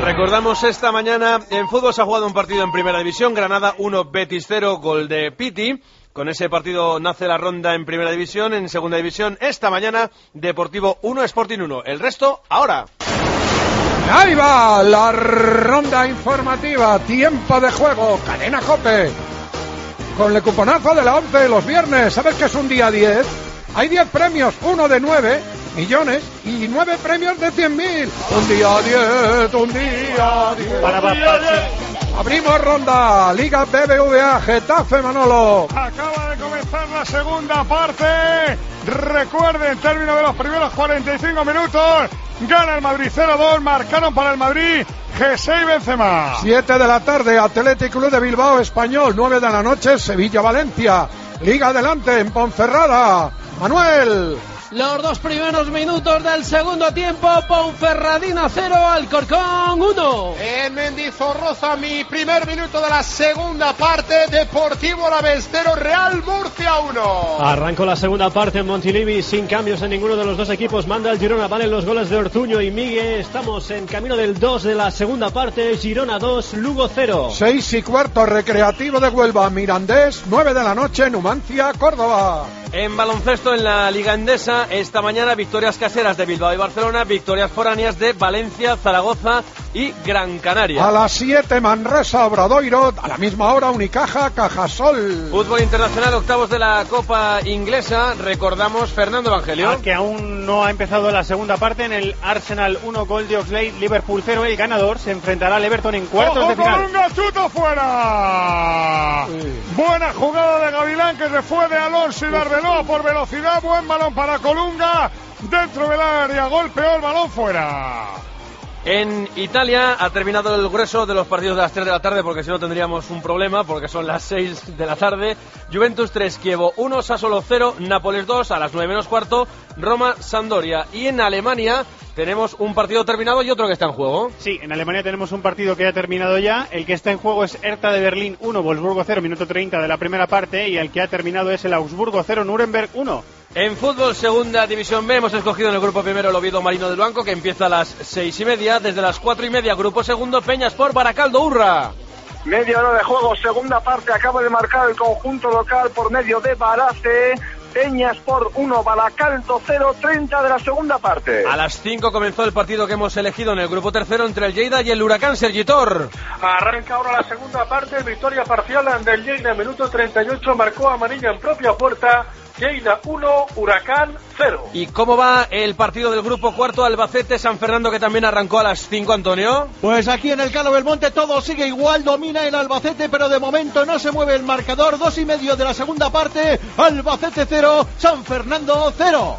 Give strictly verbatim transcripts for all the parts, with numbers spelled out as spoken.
Recordamos esta mañana en fútbol se ha jugado un partido en Primera División, Granada uno, Betis cero, gol de Piti. Con ese partido nace la ronda en Primera División. En Segunda División esta mañana Deportivo uno, Sporting uno. El resto ahora. Ahí va la ronda informativa, tiempo de juego, Cadena COPE. Con el cuponazo de la once los viernes, ¿sabes que es un día diez? Hay diez premios, uno de nueve millones y nueve premios de cien mil. Un día diez, un día diez. Para, para, para. Abrimos ronda, Liga B B V A, Getafe, Manolo. Acaba de comenzar la segunda parte. Recuerden, término de los primeros cuarenta y cinco minutos. Gana el Madrid cero dos, marcaron para el Madrid Jesé y Benzema. siete de la tarde, Athletic Club de Bilbao, Español. nueve de la noche, Sevilla-Valencia. Liga adelante en Ponferrada. Manuel. Los dos primeros minutos del segundo tiempo, Ponferradina cero, Alcorcón uno. En Mendizorroza, mi primer minuto de la segunda parte, Deportivo Alavés cero, Real Murcia uno. Arrancó la segunda parte en Montilivi sin cambios en ninguno de los dos equipos. Manda el Girona, valen los goles de Ortuño y Miguel. Estamos en camino del dos de la segunda parte, Girona dos, Lugo cero. seis y cuarto, Recreativo de Huelva, Mirandés, nueve de la noche, Numancia, Córdoba. En baloncesto en la Liga Endesa, esta mañana victorias caseras de Bilbao y Barcelona, victorias foráneas de Valencia, Zaragoza y Gran Canaria. A las siete, Manresa, Obradoiro, a la misma hora, Unicaja, Cajasol. Fútbol internacional, octavos de la Copa Inglesa, recordamos Fernando Evangelio. Ah, que aún no ha empezado la segunda parte en el Arsenal uno, gol de Oxlade, Liverpool cero, el ganador se enfrentará al Everton en cuartos ¡Ojo, de final. Colunga, chuto fuera! Sí. Buena jugada de Gavilán que se fue de Alonso y de Arbeloa por velocidad, buen balón para Colunga, dentro del área, golpeó el balón fuera. En Italia ha terminado el grueso de los partidos de las tres de la tarde, porque si no tendríamos un problema, porque son las seis de la tarde. Juventus tres, Chievo uno, Sassuolo cero, Nápoles dos, a las nueve menos cuarto, Roma, Sampdoria. Y en Alemania tenemos un partido terminado y otro que está en juego. Sí, en Alemania tenemos un partido que ha terminado ya. El que está en juego es Hertha de Berlín uno, Wolfsburgo cero, minuto treinta de la primera parte. Y el que ha terminado es el Augsburgo cero, Nuremberg uno. En fútbol, segunda división B, hemos escogido en el grupo primero el Oviedo Marino del Banco, que empieza a las seis y media. Desde las cuatro y media, grupo segundo, Peñaspor Baracaldo Urra. Media hora de juego, segunda parte, acaba de marcar el conjunto local por medio de Barace. Peñaspor uno, Baracaldo cero, treinta de la segunda parte. A las cinco comenzó el partido que hemos elegido en el grupo tercero entre el Lleida y el Huracán, Sergitor. Arranca ahora la segunda parte, victoria parcial del Lleida, minuto treinta y ocho, marcó Amarilla en propia puerta. Lleida uno, Huracán cero. ¿Y cómo va el partido del grupo cuarto, Albacete San Fernando, que también arrancó a las cinco, Antonio? Pues aquí en el Calo Belmonte todo sigue igual, domina el Albacete, pero de momento no se mueve el marcador. Dos y medio de la segunda parte, Albacete cero, San Fernando cero.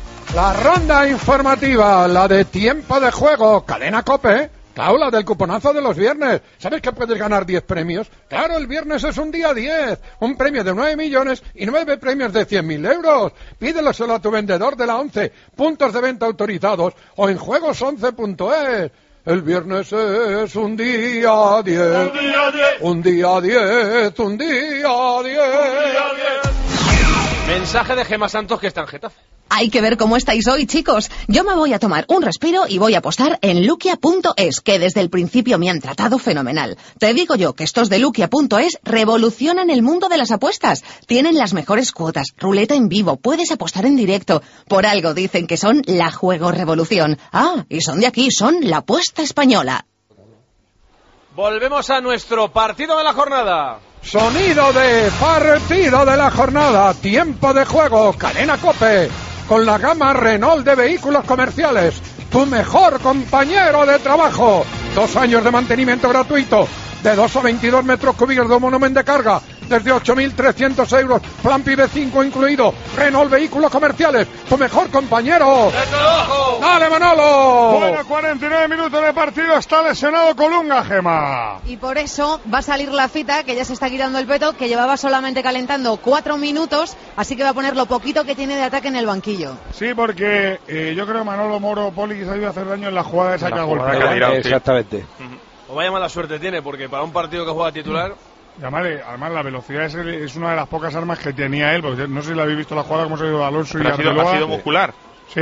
La ronda informativa, la de tiempo de juego, Cadena COPE. Claro, del cuponazo de los viernes. ¿Sabes que puedes ganar diez premios? Claro, el viernes es un día diez. Un premio de nueve millones y nueve premios de cien mil euros. Pídelo solo a tu vendedor de la once. Puntos de venta autorizados o en juegos once punto es. El viernes es un día diez. Un día diez. Un día diez. Mensaje de Gemma Santos, que está en Getafe. Hay que ver cómo estáis hoy, chicos. Yo me voy a tomar un respiro y voy a apostar en Luquia punto es, que desde el principio me han tratado fenomenal. Te digo yo que estos de Luquia punto es revolucionan el mundo de las apuestas. Tienen las mejores cuotas, ruleta en vivo, puedes apostar en directo. Por algo dicen que son la juego revolución. Ah, y son de aquí, son la apuesta española. Volvemos a nuestro partido de la jornada. Sonido de partido de la jornada, tiempo de juego, Cadena COPE. Con la gama Renault de vehículos comerciales, tu mejor compañero de trabajo. Dos años de mantenimiento gratuito, de dos a veintidós metros cúbicos de volumen de carga, desde ocho mil trescientos euros, plan PIB cinco incluido. Renault Vehículos Comerciales, tu mejor compañero de trabajo. ¡Dale, Manolo! Bueno, cuarenta y nueve minutos de partido, está lesionado Colunga, Gema. Y por eso va a salir la cita, que ya se está quitando el peto, que llevaba solamente calentando cuatro minutos, así que va a poner lo poquito que tiene de ataque en el banquillo. Sí, porque eh, yo creo que Manolo Moro Poli se ha ido a hacer daño en la jugada de saca golpe. Exactamente. O vaya mala suerte tiene, porque para un partido que juega titular... Llamale, además la velocidad es, es una de las pocas armas que tenía él, porque no sé si la habéis visto la jugada, cómo se ha ido Alonso y ha sido, ha sido muscular. Sí.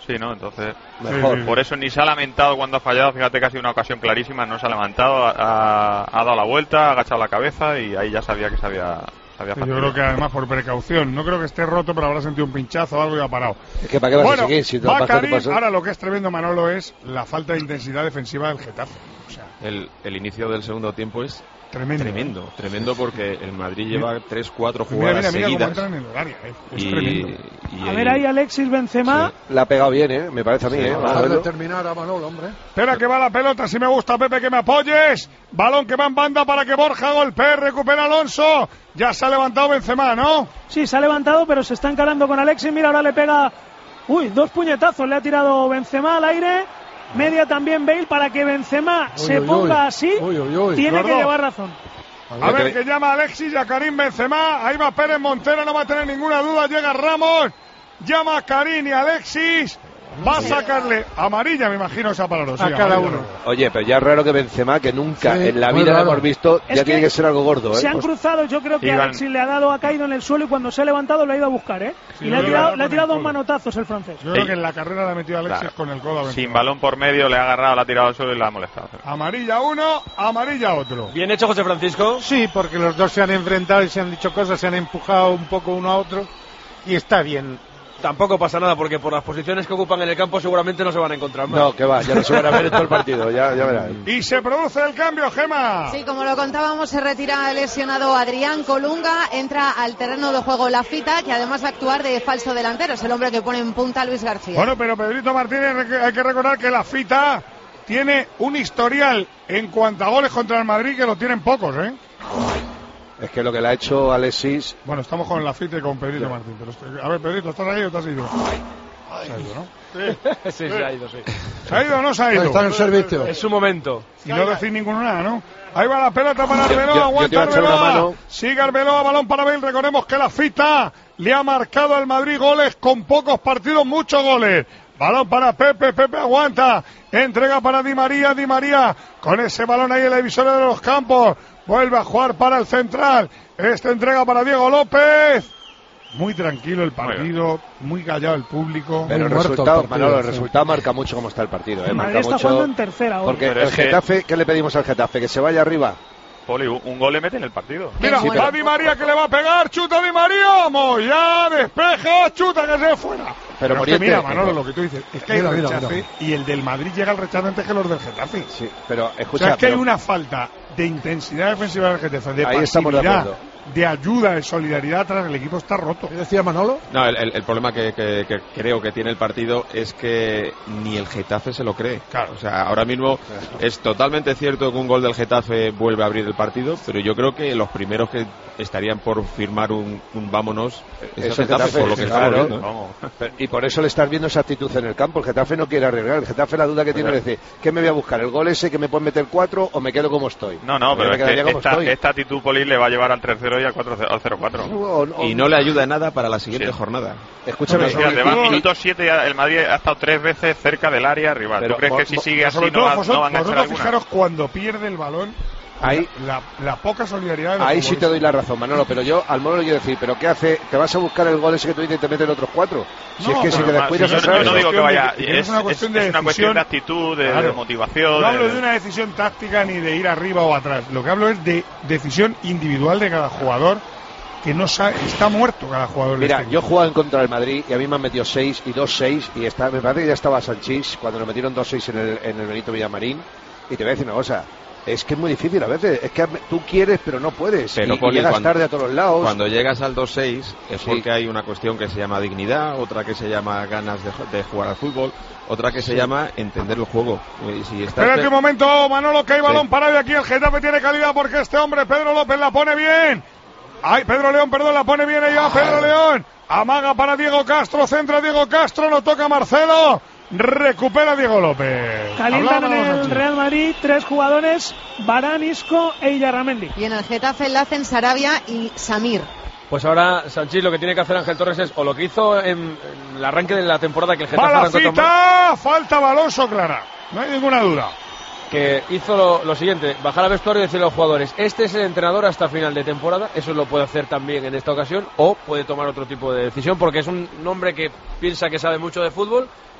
Sí, ¿no? Entonces, mejor. Por eso ni se ha lamentado cuando ha fallado. Fíjate que ha sido una ocasión clarísima, no se ha levantado, ha, ha dado la vuelta, ha agachado la cabeza y ahí ya sabía que se había... Sí, yo creo que además por precaución, no creo que esté roto, pero habrá sentido un pinchazo o algo y ha parado. Es que para qué vas bueno, a seguir si te va lo Karim, pasas. ahora lo que es tremendo, Manolo, es la falta de intensidad defensiva del Getafe. O sea, el, el inicio del segundo tiempo es tremendo, tremendo, ¿eh? tremendo porque el Madrid lleva mira, tres, cuatro mira, jugadas mira, mira seguidas. Cómo entran en el área, ¿eh? Es y, tremendo. Y a ver ahí Alexis Benzema. Sí. La ha pegado bien, ¿eh? Me parece a mí, sí, ¿eh? Vamos a terminar a Manolo, hombre. Espera que va la pelota, si me gusta, Pepe, que me apoyes. Balón que va en banda para que Borja golpee, recupera Alonso. Ya se ha levantado Benzema, ¿no? Sí, se ha levantado, pero se está encarando con Alexis. Mira, ahora le pega... Uy, dos puñetazos le ha tirado Benzema al aire. Media también Bale para que Benzema uy, se uy, ponga uy. así. Uy, uy, uy. Tiene Gordo. que llevar razón. A ver, que llama a Alexis y a Karim Benzema. Ahí va Pérez Montero, no va a tener ninguna duda. Llega Ramos, llama a Karim y a Alexis. Va a sacarle amarilla, me imagino, esa para los a cada uno. Oye, pero ya es raro que Benzema, que nunca sí, en la vida lo hemos visto, Es ya que tiene que ser algo gordo, ¿eh? Se han cruzado, yo creo que Iban... Alexis le ha dado, ha caído en el suelo y cuando se ha levantado lo ha ido a buscar, ¿eh? Sí, y le ha no, tirado, no, le ha tirado no, dos manotazos el francés. Yo creo Sí. que en la carrera le ha metido a Alexis Claro. con el codo a Benzema. Sin balón por medio, le ha agarrado, le ha tirado al suelo y le ha molestado. Amarilla uno, amarilla otro. Bien hecho, José Francisco. Sí, porque los dos se han enfrentado y se han dicho cosas, se han empujado un poco uno a otro y está bien. Tampoco pasa nada porque por las posiciones que ocupan en el campo seguramente no se van a encontrar más. No, que va, ya no se van a ver en todo el partido, ya, ya verás. Y se produce el cambio, Gema. Sí, como lo contábamos, se retira el lesionado Adrián Colunga, entra al terreno de juego Lafita, que además va a actuar de falso delantero, es el hombre que pone en punta a Luis García. Bueno, pero Pedrito Martínez, hay que recordar que Lafita tiene un historial en cuanto a goles contra el Madrid que lo tienen pocos, ¿eh? Es que lo que le ha hecho Alexis... Bueno, estamos con Lafita y con Pedrito sí. Martín. Pero estoy... A ver, Pedrito, ¿estás ahí o te has ido? Se ha ido, ¿no? Sí, sí, se ha ido, sí. ¿Se ha ido o no se ha ido? Está en servicio. Es su momento. Y no decir ninguno nada, ¿no? Ahí va la pelota para Arbeloa, yo, yo aguanta Arbeloa. Sigue Arbeloa, balón para Bale. Recordemos que Lafita le ha marcado al Madrid goles con pocos partidos, muchos goles. Balón para Pepe, Pepe aguanta. Entrega para Di María, Di María. Con ese balón ahí en la divisoria de los campos. Vuelve a jugar para el central. Esta entrega para Diego López. Muy tranquilo el partido, muy callado el público. Pero el resultado, el Manolo, el resultado marca mucho cómo está el partido. ¿eh? El Madrid marca está mucho, jugando en tercera. Porque Pero el es que... Getafe, ¿qué le pedimos al Getafe? Que se vaya arriba. Poli, un gol le mete en el partido. Mira, sí, va pero... Di María que le va a pegar, chuta Di María, vamos, ya despeja, chuta que se fuera. Pero, pero es que mira, Manolo, lo que tú dices, es que mira, hay mira, rechace mira. y el del Madrid llega al rechazo antes que los del Getafe. Sí, pero escucha, o sea, es que pero... hay una falta de intensidad defensiva del Getafe, de Ahí estamos de pasividad, acuerdo. de ayuda, de solidaridad atrás, el equipo está roto. ¿Qué decía Manolo? No, el, el, el problema que, que, que creo que tiene el partido es que ni el Getafe se lo cree. Claro. O sea, ahora mismo es totalmente cierto que un gol del Getafe vuelve a abrir el partido, pero yo creo que los primeros que estarían por firmar un, un vámonos es el Eso Getafe, Getafe, por lo que claro, estamos viendo. ¿no? Pero, y por eso le estás viendo esa actitud en el campo. El Getafe no quiere arriesgar. El Getafe la duda que tiene es decir, ¿qué me voy a buscar? ¿El gol ese que me puede meter cuatro o me quedo como estoy? No, no, pero me es que como esta, estoy. esta actitud Poli le va a llevar al tres cero y al cuatro cero cuatro. O- o- Y no le ayuda en nada para la siguiente Sí. jornada. Escúchame, Fíjate, sobre va todo- minuto siete, el Madrid ha estado tres veces cerca del área rival. Pero ¿Tú crees vos- que si vos- sigue así Sobre no todo, va, vosotros, no van a echar vosotros alguna? fijaros cuando pierde el balón, Ahí, la, la poca solidaridad de los ahí sí te futbolistas. doy la razón, Manolo, pero yo al modo le quiero decir, ¿pero qué hace? ¿Te vas a buscar el gol ese que tú dices y te meten otros cuatro? Si No, es que si pero te Más, descuidas si yo, a yo saber, no digo que vaya, Es una es, es- cuestión es de una cuestión decisión. de actitud, de, Claro. de motivación. No hablo de- de una decisión táctica ni de ir arriba o atrás. Lo que hablo es de decisión individual de cada jugador que no sabe, está muerto cada jugador. Mira, de este yo equipo. jugaba en contra del Madrid y a mí me han metido seis y dos seis y está, me parece que ya estaba Sanchís cuando nos metieron dos seis en el, en el Benito Villamarín. Y te voy a decir una cosa, es que es muy difícil a veces, es que tú quieres pero no puedes. Pero, y, y Poli, llegas cuando- tarde a todos los lados. Cuando llegas al dos seis es Sí. porque hay una cuestión que se llama dignidad, otra que se llama ganas de, de jugar al fútbol, otra que se Sí. llama entender el juego. Y si estás Espérate pe- un momento, Manolo, que hay balón Sí. parado y aquí el Getafe tiene calidad porque este hombre, Pedro López, la pone bien. Ay, Pedro León, perdón, la pone bien, ahí va Pedro León. Amaga para Diego Castro, centra Diego Castro, no toca Marcelo. Recupera Diego López. Calientan en Hablábamos el aquí. Real Madrid tres jugadores, Varane, Isco e Illarramendi. Y en el Getafe la hacen Sarabia y Samir. Pues ahora, Sanchís, lo que tiene que hacer Ángel Torres es o lo que hizo en, en el arranque de la temporada que el Getafe Va la arrancó tan mal, cita, falta Balonso clara. No hay ninguna duda. que hizo lo, lo siguiente, bajar al vestuario y decirle a los jugadores, este es el entrenador hasta final de temporada, eso lo puede hacer también en esta ocasión, o puede tomar otro tipo de decisión, porque es un hombre que piensa que sabe mucho de fútbol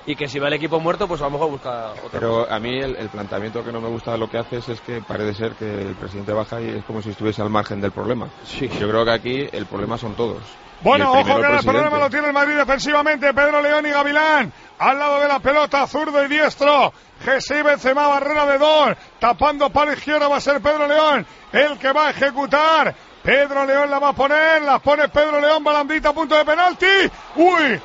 y que si va el equipo muerto, pues a lo mejor busca otra Pero cosa. a mí el, el planteamiento que no me gusta de lo que haces es que parece ser que el presidente baja y es como si estuviese al margen del problema. Sí. Yo creo que aquí el problema son todos. Bueno, Y el ojo primero que el presidente. problema lo tiene el Madrid defensivamente. Pedro León y Gavilán al lado de la pelota, zurdo y diestro. Jesús Benzema, barrera de dos, tapando para izquierda va a ser Pedro León el que va a ejecutar. Pedro León la va a poner, la pone Pedro León, balandita a punto de penalti. Uy,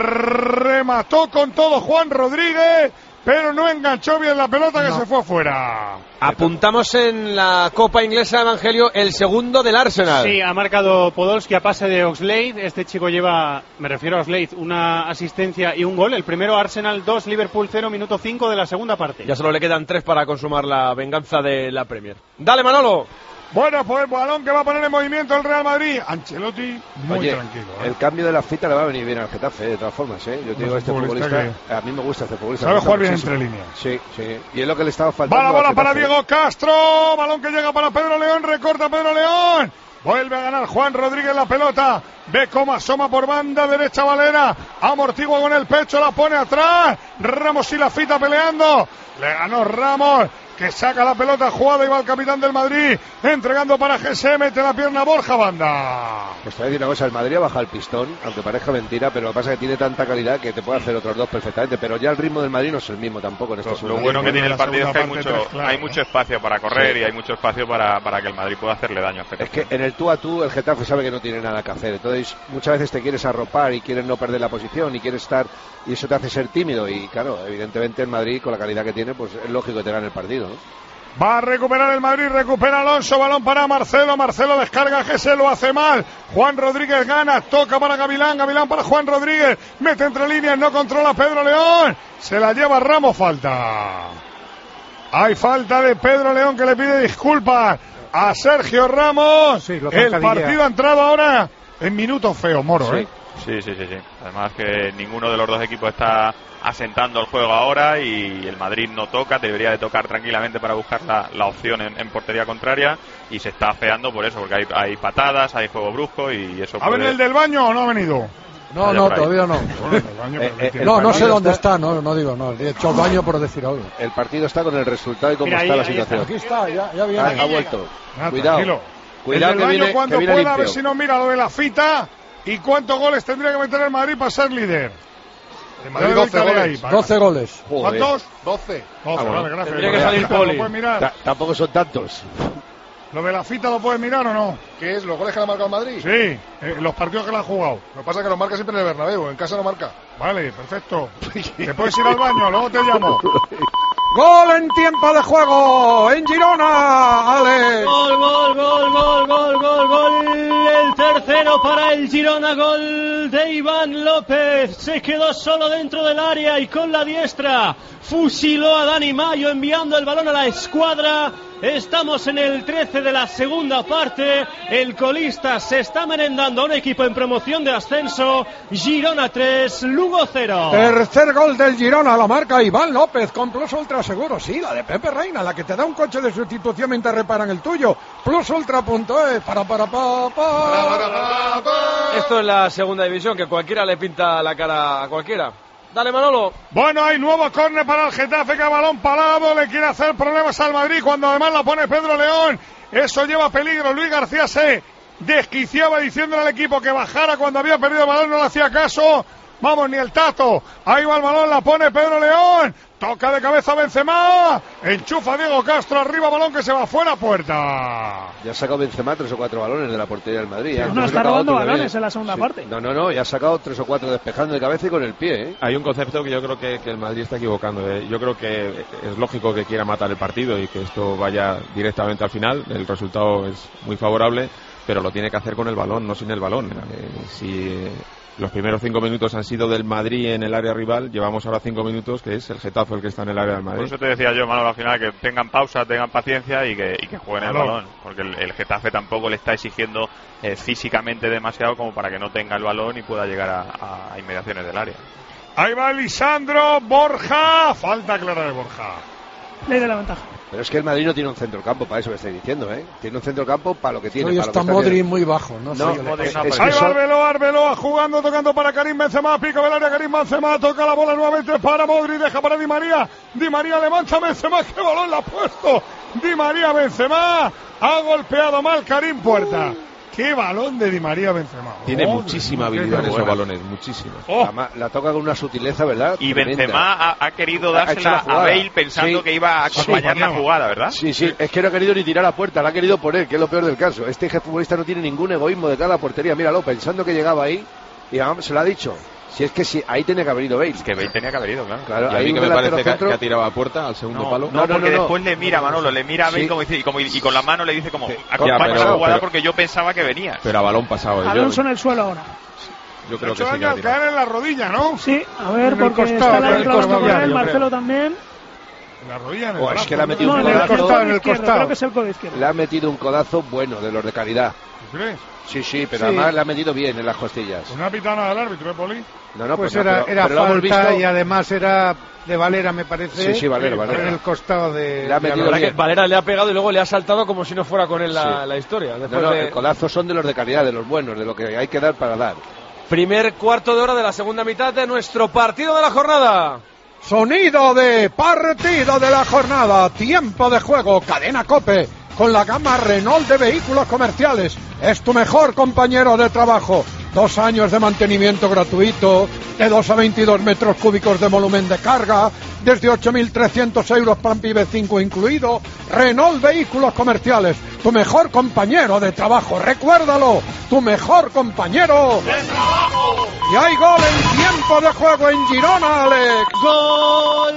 remató con todo Juan Rodríguez, pero no enganchó bien la pelota que No. se fue afuera. Apuntamos en la Copa Inglesa, Evangelio, el segundo del Arsenal. Sí, ha marcado Podolski a pase de Oxlade. Este chico lleva, me refiero a Oxlade, una asistencia y un gol. El primero Arsenal dos, Liverpool cero, minuto cinco de la segunda parte. Ya solo le quedan tres para consumar la venganza de la Premier. ¡Dale, Manolo! Bueno, pues balón que va a poner en movimiento el Real Madrid. Ancelotti muy Oye, tranquilo. ¿eh? el cambio de la fita le va a venir bien al Getafe, de todas formas, ¿eh? Yo te digo, Es este un futbolista futbolista, a mí me gusta este futbolista. sabe me gusta jugar bien muchísimo. entre líneas. Sí, sí. Y es lo que le estaba faltando. Va la bola al para Getafe. Diego Castro. Balón que llega para Pedro León. Recorta Pedro León. Vuelve a ganar Juan Rodríguez la pelota. Ve cómo asoma por banda derecha Valera. Amortigua con el pecho. La pone atrás. Ramos y la fita peleando. Le ganó Ramos, que saca la pelota jugada y va el capitán del Madrid. Entregando para G S. Mete la pierna Borja Banda. Pues te voy a decir una cosa, el Madrid ha bajado el pistón, aunque parezca mentira, pero lo que pasa es que tiene tanta calidad que te puede hacer otros dos perfectamente, pero ya el ritmo del Madrid no es el mismo tampoco en esta Lo, segunda lo bueno que parte. tiene el partido es que hay mucho, tres, claro, hay ¿no? mucho espacio para correr Sí. y hay mucho espacio para, para que el Madrid pueda hacerle daño. Es que en el tú a tú el Getafe sabe que no tiene nada que hacer, entonces muchas veces te quieres arropar y quieres no perder la posición y quieres estar, y eso te hace ser tímido, y claro, evidentemente el Madrid con la calidad que tiene, pues es lógico que te gane el partido, ¿no? Va a recuperar el Madrid, recupera Alonso, balón para Marcelo, Marcelo descarga, G S lo hace mal, Juan Rodríguez gana, toca para Gavilán, Gavilán para Juan Rodríguez, mete entre líneas, no controla Pedro León, se la lleva Ramos, falta. Hay falta de Pedro León que le pide disculpas a Sergio Ramos. Sí, lo el zancadilla. partido ha entrado ahora en minutos feos, Moro, Sí. ¿eh? Sí, sí, sí, sí. Además que ninguno de los dos equipos está asentando el juego ahora y el Madrid no toca, debería de tocar tranquilamente para buscar la, la opción en, en portería contraria y se está afeando por eso, porque hay, hay patadas, hay juego brusco y eso ¿Ha venido puede... el del baño o no ha venido? No, Vaya no, por ahí. todavía no. Eh, eh, el No, no sé partido dónde está, no, no digo, no. He hecho el baño por decir algo. El partido está con el resultado y cómo Mira, está ahí- la ahí situación. Aquí está, ya, ya viene. Ha, ha vuelto. Ah, Cuidado. tranquilo. Cuidado el que del baño viene, cuando que viene pueda, a ver limpio. si nos mira lo de la fita y cuántos goles tendría que meter el Madrid para ser líder. El Madrid le doy doce tarea goles. ahí, para- doce goles. Joder. ¿Cuántos? doce. doce, Ah, bueno. vale, gracias. Tendría que Lo de salir la fita Poli. ¿Lo puedes mirar? Ta- tampoco son tantos. ¿Lo de la fita lo puedes mirar o no? ¿Qué es? ¿Los goles que le ha marcado el Madrid? Sí, eh, los partidos que le han jugado. Lo que pasa es que los marca siempre en el Bernabéu, en casa no marca. Vale, perfecto. Te puedes ir al baño, luego te llamo. Gol en tiempo de juego en Girona, Alex. Gol, gol, gol, gol, gol, gol, gol. El tercero para el Girona, gol de Iván López. Se quedó solo dentro del área y con la diestra fusiló a Dani Mayo enviando el balón a la escuadra. Estamos en el trece de la segunda parte. El colista se está merendando a un equipo en promoción de ascenso. Girona tres, Lugo cero. Tercer gol del Girona, la marca Iván López con Plus Ultra Seguro. Sí, la de Pepe Reina, la que te da un coche de sustitución mientras reparan el tuyo. Plus Ultra punto es. Para, para, pa, pa. Esto es la segunda división, que cualquiera le pinta la cara a cualquiera. Dale, Manolo. Bueno, hay nuevo córner para el Getafe, que a balón parado le quiere hacer problemas al Madrid cuando además la pone Pedro León. Eso lleva peligro. Luis García se desquiciaba diciéndole al equipo que bajara cuando había perdido el balón, no le hacía caso. Vamos, ni el tato. Ahí va el balón, la pone Pedro León. Toca de cabeza Benzema. Enchufa Diego Castro, arriba balón que se va fuera, puerta. Ya ha sacado Benzema tres o cuatro balones de la portería del Madrid. Ya. No, No está ha sacado robando otro balones también. en la segunda Sí. parte. No, no, no, ya ha sacado tres o cuatro despejando de cabeza y con el pie, ¿eh? Hay un concepto que yo creo que, que el Madrid está equivocando. ¿eh? Yo creo que es lógico que quiera matar el partido y que esto vaya directamente al final. El resultado es muy favorable, pero lo tiene que hacer con el balón, no sin el balón. Eh, si eh, los primeros cinco minutos han sido del Madrid en el área rival, llevamos ahora cinco minutos que es el Getafe el que está en el área del Por Madrid. eso te decía yo, Manolo, al final que tengan pausa, tengan paciencia y que, y que jueguen el Balón. balón. Porque el, el Getafe tampoco le está exigiendo eh, físicamente demasiado como para que no tenga el balón y pueda llegar a, a inmediaciones del área. Ahí va Lisandro, Borja. Falta clara de Borja. Ley de la ventaja. Pero es que el Madrid no tiene un centrocampo para eso que estoy diciendo, ¿eh? Tiene un centrocampo para lo que tiene. Hoy para está lo que Modric está muy bajo, ¿no? No, sé, Modric es, no, es Ahí que va son- Arbeloa, Arbeloa jugando, tocando para Karim Benzema, pico del área, Karim Benzema toca la bola nuevamente para Modric, deja para Di María, Di María levanta Benzema, qué balón la ha puesto, Di María Benzema, ha golpeado mal Karim Puerta. Qué balón de Di María Benzema. Tiene Oh, muchísima qué habilidad en esos buena. balones, muchísima. Oh. La, la toca con una sutileza, ¿verdad? Y Tremenda. Benzema ha, ha querido Ha hecho la dársela a jugada. Bale pensando Sí. que iba a acompañar Sí. la jugada, ¿verdad? Sí, sí, es que no ha querido ni tirar a puerta, la ha querido poner, que es lo peor del caso. Este jefe futbolista no tiene ningún egoísmo de cara a la portería, míralo, pensando que llegaba ahí, y además se lo ha dicho. Si es que sí, ahí tenía que haber ido Bale. Es que Bale tenía que haber ido, claro. Claro, Y a ahí mí un que me delantero parece que, centro- que ha tirado a puerta al segundo No, palo. no, porque no, no. después le mira, Manolo, le mira a Bale Sí. como dice, y, como, y con la mano le dice como, Sí. acompaña Ya, la pero- jugada pero- porque yo pensaba que venía. Pero a balón pasado. Yo, Alonso en el suelo ahora. yo Le creo ha hecho que sí que daño ha al tirado. caer en la rodilla, ¿no? Sí, a ver, En el porque costado, está en la el dentro hablando costado, con él, yo Marcelo creo. también. En la rodilla, en el Oh, es brazo, que le ha ¿no? metido No, un en el, el codazo. costado, en el izquierdo, costado. creo que es el codo izquierdo. Le ha metido un codazo bueno, de los de calidad. ¿Tú crees? Sí, sí, pero Sí. además le ha metido bien en las costillas. Pues no ha pitado nada del árbitro, ¿eh, Poli? No, no, Pues no, era, pero- era pero lo hemos falta visto. y además era de Valera, me parece. Sí, sí, Valera, Valera. En el costado de. Le ha de metido La verdad Alonso. que Valera le ha pegado y luego le ha saltado como si no fuera con él la, Sí. la historia. No, Después no, de- el codazo son de los de calidad, de los buenos, de lo que hay que dar para dar. Primer cuarto de hora de la segunda mitad de nuestro partido de la jornada. Sonido de partido de la jornada, tiempo de juego, Cadena COPE, con la gama Renault de vehículos comerciales. Es tu mejor compañero de trabajo. Dos años de mantenimiento gratuito, de dos a veintidós metros cúbicos de volumen de carga, desde ocho mil trescientos euros plan PIB cinco incluido. Renault Vehículos Comerciales, tu mejor compañero de trabajo. Recuérdalo, tu mejor compañero de trabajo. Y hay gol en tiempo de juego en Girona, Alex. Gol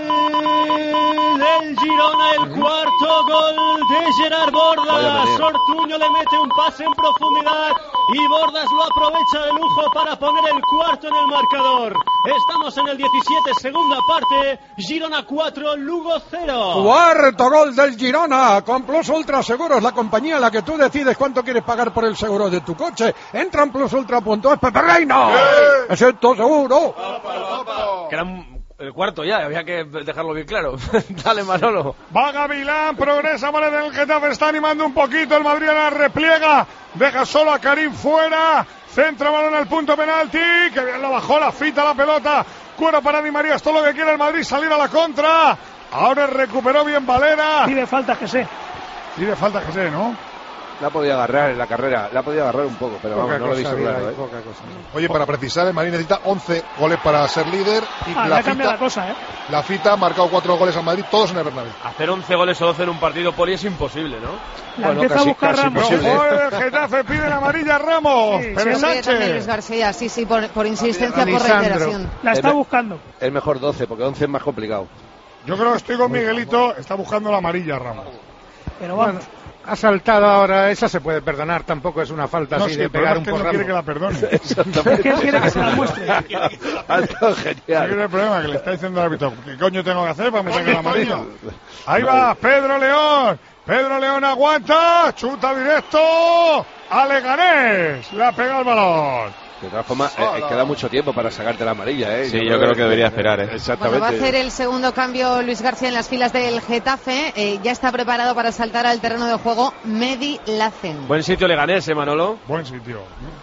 del Girona, el cuarto gol de Gerard Vaya Bordas. manera. Ortuño le mete un pase en profundidad y Bordas lo aprovecha de lujo para poner el cuarto en el marcador. Estamos en el diecisiete, segunda parte. Girona cuatro, Lugo cero. Cuarto gol del Girona, con Plus Ultra Seguros, la compañía en la que tú decides cuánto quieres pagar por el seguro de tu coche. Entra en plus ultra punto es, Pepe Reina. Es esto seguro. Que era un- el cuarto ya, había que dejarlo bien claro. Dale, Manolo. Va Gavilán, progresa, vale del Getafe, está animando un poquito, el Madrid la repliega, deja solo a Karim fuera, centra balón al punto penalti, que bien la bajó, la fita la pelota, cuero para Di María, esto es lo que quiere el Madrid, salir a la contra, ahora recuperó bien Valera, Pide falta que sé. y de falta que sé, ¿no? La ha podido agarrar en la carrera, la ha podido agarrar un poco, pero vamos, Poca no lo he cosa visto había, claro, ¿eh? poca cosa. Oye, para precisar, el Madrid necesita once goles para ser líder. Y Ah, le la, ha cambiado la Fita, cosa, ¿eh? la Fita ha marcado cuatro goles al Madrid, todos en el Bernabéu. Hacer once goles o doce en un partido, Poli, es imposible, ¿no? La Bueno, empieza casi- a buscar casi Ramos. imposible. Gol del Getafe, pide la amarilla Ramos, Sí, Pérez Sí, también Luis Sánchez. García, sí, sí, por, por insistencia, por Lisandro. reiteración. La está Eh, buscando. Es mejor doce, porque once es más complicado. Yo creo que estoy con Miguelito, está buscando la amarilla Ramos. Pero vamos. Bueno, ha saltado ahora, esa se puede perdonar, tampoco es una falta No, así sí, de el problema pegar es un que no porrazo. quiere que la perdone. Es que él quiere que se la muestre. Ha estado Ese es genial. el problema, que le está diciendo al árbitro, ¿qué coño tengo que hacer para meterle la amarilla? Ahí va Pedro León, Pedro León aguanta, chuta directo, a Leganés, le ha pegado el balón. De todas formas, eh, eh, queda mucho tiempo para sacarte la amarilla, ¿eh? Sí, yo creo que debería esperar, ¿eh? Exactamente. Cuando va a hacer el segundo cambio Luis García en las filas del Getafe, eh, ya está preparado para saltar al terreno de juego Medi Lacen. Buen sitio Leganés, ¿eh, Manolo? Buen sitio.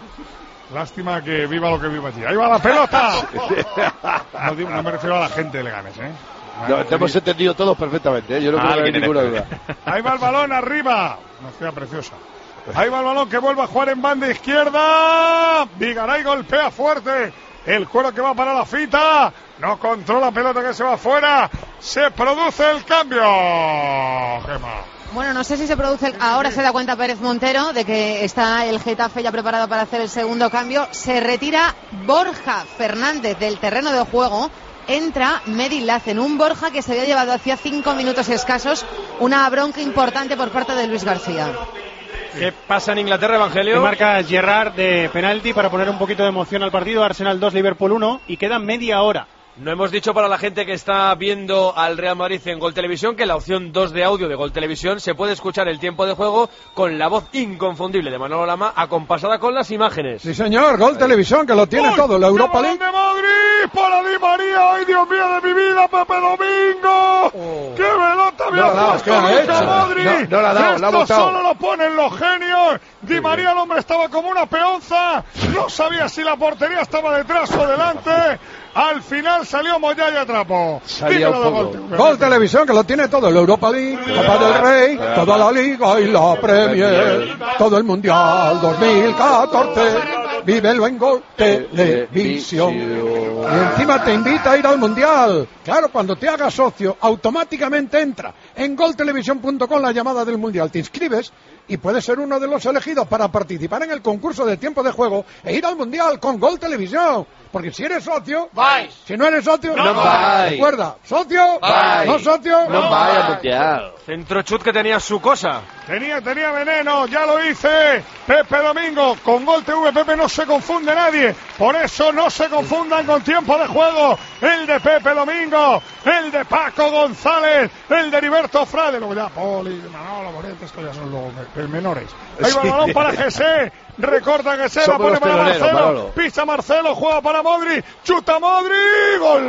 Lástima que viva lo que viva allí. Ahí va la pelota. No, digo- no me refiero a la gente de Leganés, ¿eh? No, te hemos entendido todos perfectamente, ¿eh? Yo no creo que haya Alguien ninguna en duda. Ahí va el balón arriba. Una ciudad preciosa. Ahí va el balón que vuelve a jugar en banda izquierda. Vigaray golpea fuerte. El cuero que va para la Fita. No controla pelota que se va afuera. Se produce el cambio. Gemma. Bueno, no sé si se produce. el- Ahora se da cuenta Pérez Montero de que está el Getafe ya preparado para hacer el segundo cambio. Se retira Borja Fernández del terreno de juego. Entra Medi Lacen, un Borja que se había llevado hacía cinco minutos escasos una bronca importante por parte de Luis García. ¿Qué pasa en Inglaterra, Evangelio? Que marca Gerrard de penalti para poner un poquito de emoción al partido. Arsenal dos, Liverpool uno y queda media hora No hemos dicho para la gente que está viendo al Real Madrid en Gol Televisión que la opción dos de audio de Gol Televisión se puede escuchar el tiempo de juego con la voz inconfundible de Manolo Lama acompasada con las imágenes. Sí, señor, Gol Televisión, que lo tiene ¡Uy! todo, la Europa ¡Balón League. de Madrid para Di María! ¡Ay, Dios mío de mi vida, Pepe Domingo! Oh. ¡Qué pelota me No ha la ha dado, puesto ¿qué ha Luka hecho? Modric! No, no la ha dado, la ha Esto botado. solo lo ponen los genios. Di María, el hombre estaba como una peonza. No sabía si la portería estaba detrás o delante. Al final salió Moyá y atrapó. Salía Dímelo un de poco. Gol, Gol Televisión, que lo tiene todo, la Europa League, Copa del Rey, toda la Liga y la Premier, todo el Mundial dos mil catorce, vívelo en Gol Televisión. Y encima te invita a ir al Mundial. Claro, cuando te hagas socio, automáticamente entra en gol televisión punto com la llamada del Mundial. Te inscribes y puedes ser uno de los elegidos para participar en el concurso de tiempo de juego e ir al Mundial con Gol Televisión. Porque si eres socio, vais. Si no eres socio, No vais. Recuerda, socio, Vais. no socio, No vais al Mundial. Centro chut que tenía su cosa. Tenía, tenía veneno, ya lo hice. Pepe Domingo, con Gol T V, Pepe no se confunde nadie. Por eso no se confundan con tiempo de juego. El de Pepe Domingo, el de Paco González, el de Heriberto Frade. Luego ya Poli, Manolo, Morete, estos ya son los menores. Ahí va el balón para Jesé. Recorta Jesé, la Somos pone los para teloneros, Marcelo. Manolo. Pisa Marcelo, juega para Modri. Chuta Modri, gol.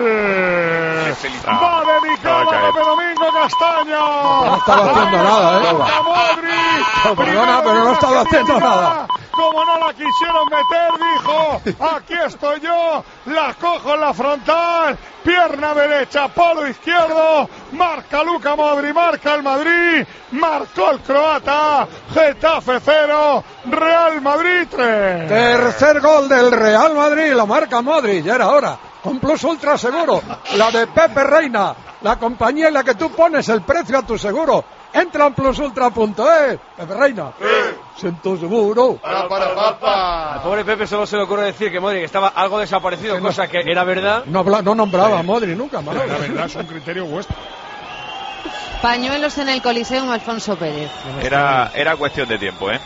Va dedicado a Pepe Domingo Castaño. no estaba haciendo nada, ¿eh? A Modri. No, perdona, pero no estaba haciendo nada. Como no la quisieron meter, dijo, aquí estoy yo, la cojo en la frontal, pierna derecha, palo izquierdo, marca Luka Modri, marca el Madrid, marcó el croata, Getafe cero, Real Madrid tres. Tercer gol del Real Madrid, lo marca Modric, ya era hora. Con Plus Ultra Seguro, la de Pepe Reina, la compañía en la que tú pones el precio a tu seguro. Entra en plus ultra punto es. Pepe Reina, siento seguro. Para, para, para. Al pobre Pepe solo se le ocurre decir que Modric estaba algo desaparecido, cosa que era verdad. No, habla- no nombraba a Modric nunca, La Manolo. verdad es un criterio vuestro. Pañuelos en el Coliseum, Alfonso Pérez. Era, era cuestión de tiempo, ¿eh?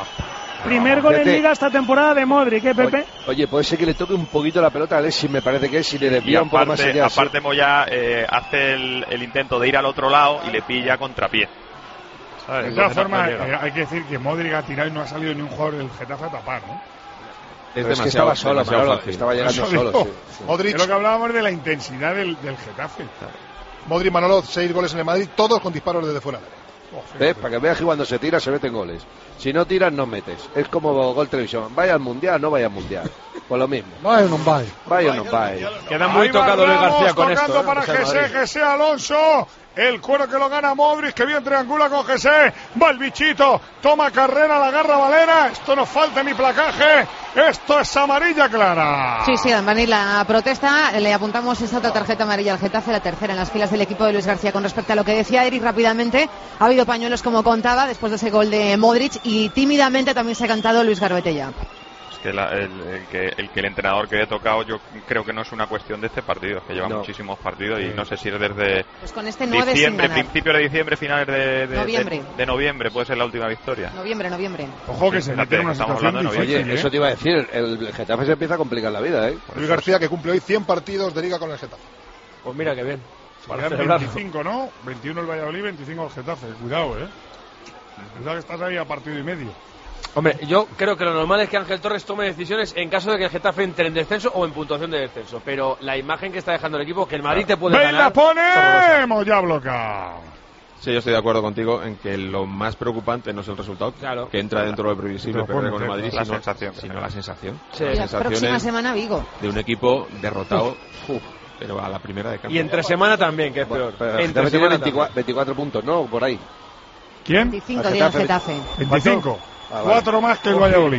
Primer gol en Fíjate. Liga esta temporada de Modric, ¿eh, Pepe? Oye, oye, puede ser que le toque un poquito la pelota a Alexis, me parece que es, si le Y desvía un poco más aparte, allá. sí. aparte Moyá eh, hace el, el intento de ir al otro lado y le pilla contrapié. ¿Sabes? De Entonces todas no- formas, no llega. eh, hay que decir que Modric ha tirado y no ha salido ni un jugador del Getafe a tapar, ¿no? Pero es que estaba solo, demasiado Manolo, fácil. estaba llegando Eso solo. digo. sí, sí. Es lo que hablábamos de la intensidad del, del Getafe. Modric, Manolo, seis goles en el Madrid, todos con disparos desde fuera. ¿Ves? Para que veas que cuando se tira se meten goles. Si no tiras, no metes. Es como Gol Televisión. Vaya al Mundial, no vaya al Mundial. Pues lo mismo. Vaya o no vaya. Vaya o no vaya. Queda muy Ahí va tocado Luis Ramos García con tocando esto. ¿eh? para O sea, Jesse, Madrid. Jesse Alonso. El cuero que lo gana Modric, que bien triangula con Jesse. Va el bichito, toma carrera, la agarra Valera. Esto no falta ni placaje. Esto es amarilla clara. Sí, sí, Dani, la protesta, le apuntamos esa otra tarjeta amarilla al Getafe, la tercera en las filas del equipo de Luis García. Con respecto a lo que decía Eric rápidamente, ha habido pañuelos como contaba después de ese gol de Modric y tímidamente también se ha cantado Luis Garbetella. Es que, la- el, el que el que el entrenador que he tocado yo creo que no es una cuestión de este partido, es que lleva No. muchísimos partidos y no sé si es desde Pues con este nueve sin diciembre, ganar. principios de diciembre, finales de, de- Noviembre. de- de noviembre puede ser la última victoria. Noviembre, noviembre. Ojo que Sí, se fíjate, mete en una estamos situación hablando de difícil. Oye, ¿eh? eso te iba a decir. El Getafe se empieza a complicar la vida, ¿eh? Luis García, que cumple hoy cien partidos de liga con el Getafe. Pues mira que bien. Para Serían celebrarlo. veinticinco, ¿no? veintiuno el Valladolid, veinticinco el Getafe. Cuidado, ¿eh? Cuidado que estás ahí a partido y medio. Hombre, yo creo que lo normal es que Ángel Torres tome decisiones en caso de que el Getafe entre en descenso o en puntuación de descenso. Pero la imagen que está dejando el equipo, que el Madrid te puede ¡Ven, ganar. la es horrorosa. ponemos! Ya bloqueado. Sí, yo estoy de acuerdo contigo en que lo más preocupante no es el resultado, Claro. que entra dentro de lo previsible Pero perder bueno, con el Madrid, la sino, sensación que sino genera. la sensación. Sí. La Y la sensación próxima es semana Vigo. de un equipo derrotado, uf, pero a la primera de cambio. Y entre semana también, que es Bueno, peor. pero el Entre Getafe tiene semana veinticuatro, veinticuatro puntos, ¿no? Por ahí. ¿Quién? veinticinco Al tiene el Getafe. Getafe. veinticinco. Ah, vale. Cuatro más que el Valladolid.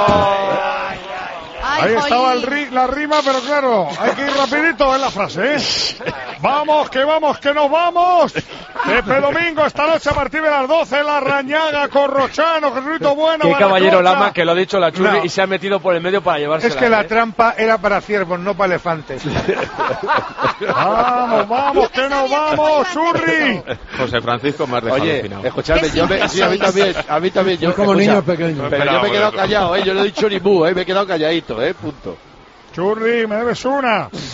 Ay, Ahí estaba jolín. el ri- la rima, pero claro, hay que ir rapidito en la frase, ¿eh? Vamos, que vamos, que nos vamos. Pepe Domingo esta noche a partir de las doce, La Rañaga, Corrochano, Jesuito Bueno. Qué caballero Baraclocha. Lama, que lo ha dicho la Churri No. y se ha metido por el medio para llevársela. Es que la ¿eh? trampa era para ciervos, no para elefantes. Vamos, vamos, que nos vamos, Churri. José Francisco me has dejado Oye, alucinado. escuchadme, yo me, sí, a mí también, a mí también. Yo, Es como escucha, niños pequeños. Pero yo me he quedado callado, ¿eh? Yo no he dicho ni bu, ¿eh? Me he quedado calladito, ¿eh? Punto. Churri, me debes una.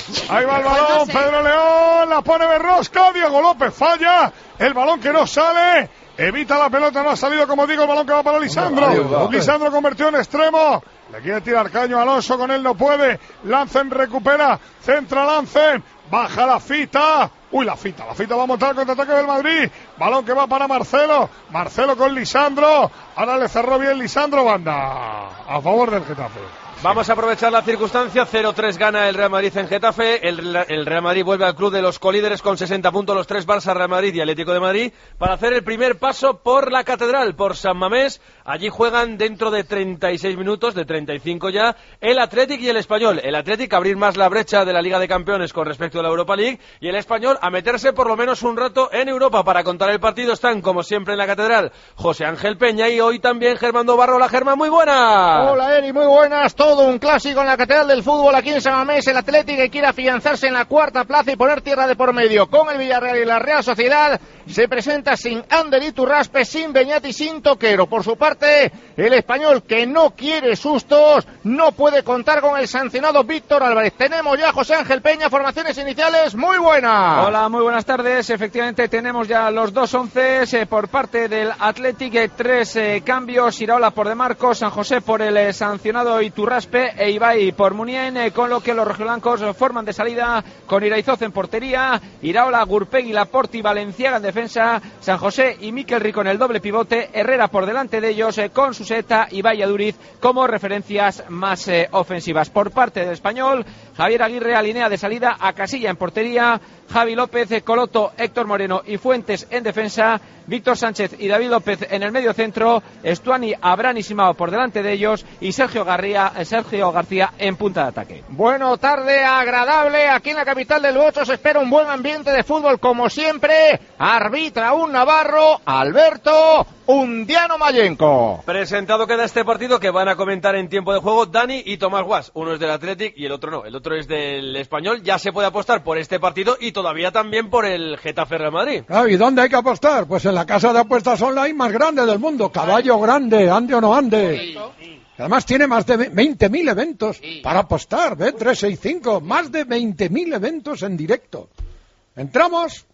Ahí va el Pues balón, no sé. Pedro León, la pone Berrosca, Diego López falla, el balón que no sale, evita la pelota, no ha salido, como digo, el balón que va para Lisandro. Hombre, vale, vale. Lisandro convirtió en extremo, le quiere tirar caño a Alonso, con él no puede, Lancen recupera, centra Lancen, baja la Fita. Uy, la Fita, la Fita va a montar el contraataque del Madrid. Balón que va para Marcelo. Marcelo con Lisandro. Ahora le cerró bien Lisandro, banda. A favor del Getafe. Vamos a aprovechar la circunstancia. cero tres gana el Real Madrid en Getafe. El, el Real Madrid vuelve al club de los colíderes con sesenta puntos, los tres Barça, Real Madrid y Atlético de Madrid, para hacer el primer paso por la Catedral, por San Mamés. Allí juegan dentro de treinta y seis minutos, de treinta y cinco ya, el Athletic y el Español. El Athletic a abrir más la brecha de la Liga de Campeones con respecto a la Europa League, y el Español a meterse por lo menos un rato en Europa. Para contar el partido están, como siempre, en la Catedral José Ángel Peña y hoy también Germán Barro. Hola, Germán, muy buenas. Hola, Eri, muy buenas. Todo un clásico en la Catedral del Fútbol aquí en San Mamés. El Atlético que quiere afianzarse en la cuarta plaza y poner tierra de por medio. Con el Villarreal y la Real Sociedad se presenta sin Ander Iturraspe, sin Beñat y sin Toquero. Por su parte, el Español, que no quiere sustos, no puede contar con el sancionado Víctor Álvarez. Tenemos ya José Ángel Peña, formaciones iniciales, muy buenas. Hola, muy buenas tardes. Efectivamente tenemos ya los dos once eh, por parte del Athletic, eh, tres eh, cambios: Iraola por De Marcos, San José por el eh, sancionado Iturraspe e Ibai por Munien, eh, con lo que los rojiblancos forman de salida con Iraizoz en portería, Iraola, Gurpegui, Laporte y Valenciaga en defensa, San José y Mikel Rico en el doble pivote, Herrera por delante de ellos eh, con Suseta y Ibai Aduriz como referencias más eh, ofensivas. Por parte del Español, Javier Aguirre alinea de salida a Casilla en portería, Javi López, Coloto, Héctor Moreno y Fuentes en defensa, Víctor Sánchez y David López en el medio centro, Estuani, Abrán y Simao por delante de ellos y Sergio, Garría, Sergio García en punta de ataque. Bueno, tarde agradable aquí en la capital del Bocho. Se espera un buen ambiente de fútbol como siempre. Arbitra un navarro, Alberto Undiano Mayenco. Presentado queda este partido que van a comentar en tiempo de juego Dani y Tomás Guas. Uno es del Athletic y el otro no. El otro es del Español. Ya se puede apostar por este partido y todavía también por el Getafe Real Madrid. Ah, ¿y dónde hay que apostar? Pues en la casa de apuestas online más grande del mundo. Caballo Grande, ande o no ande. Además tiene más de veinte mil eventos para apostar. Bet trescientos sesenta y cinco, más de veinte mil eventos en directo. Entramos.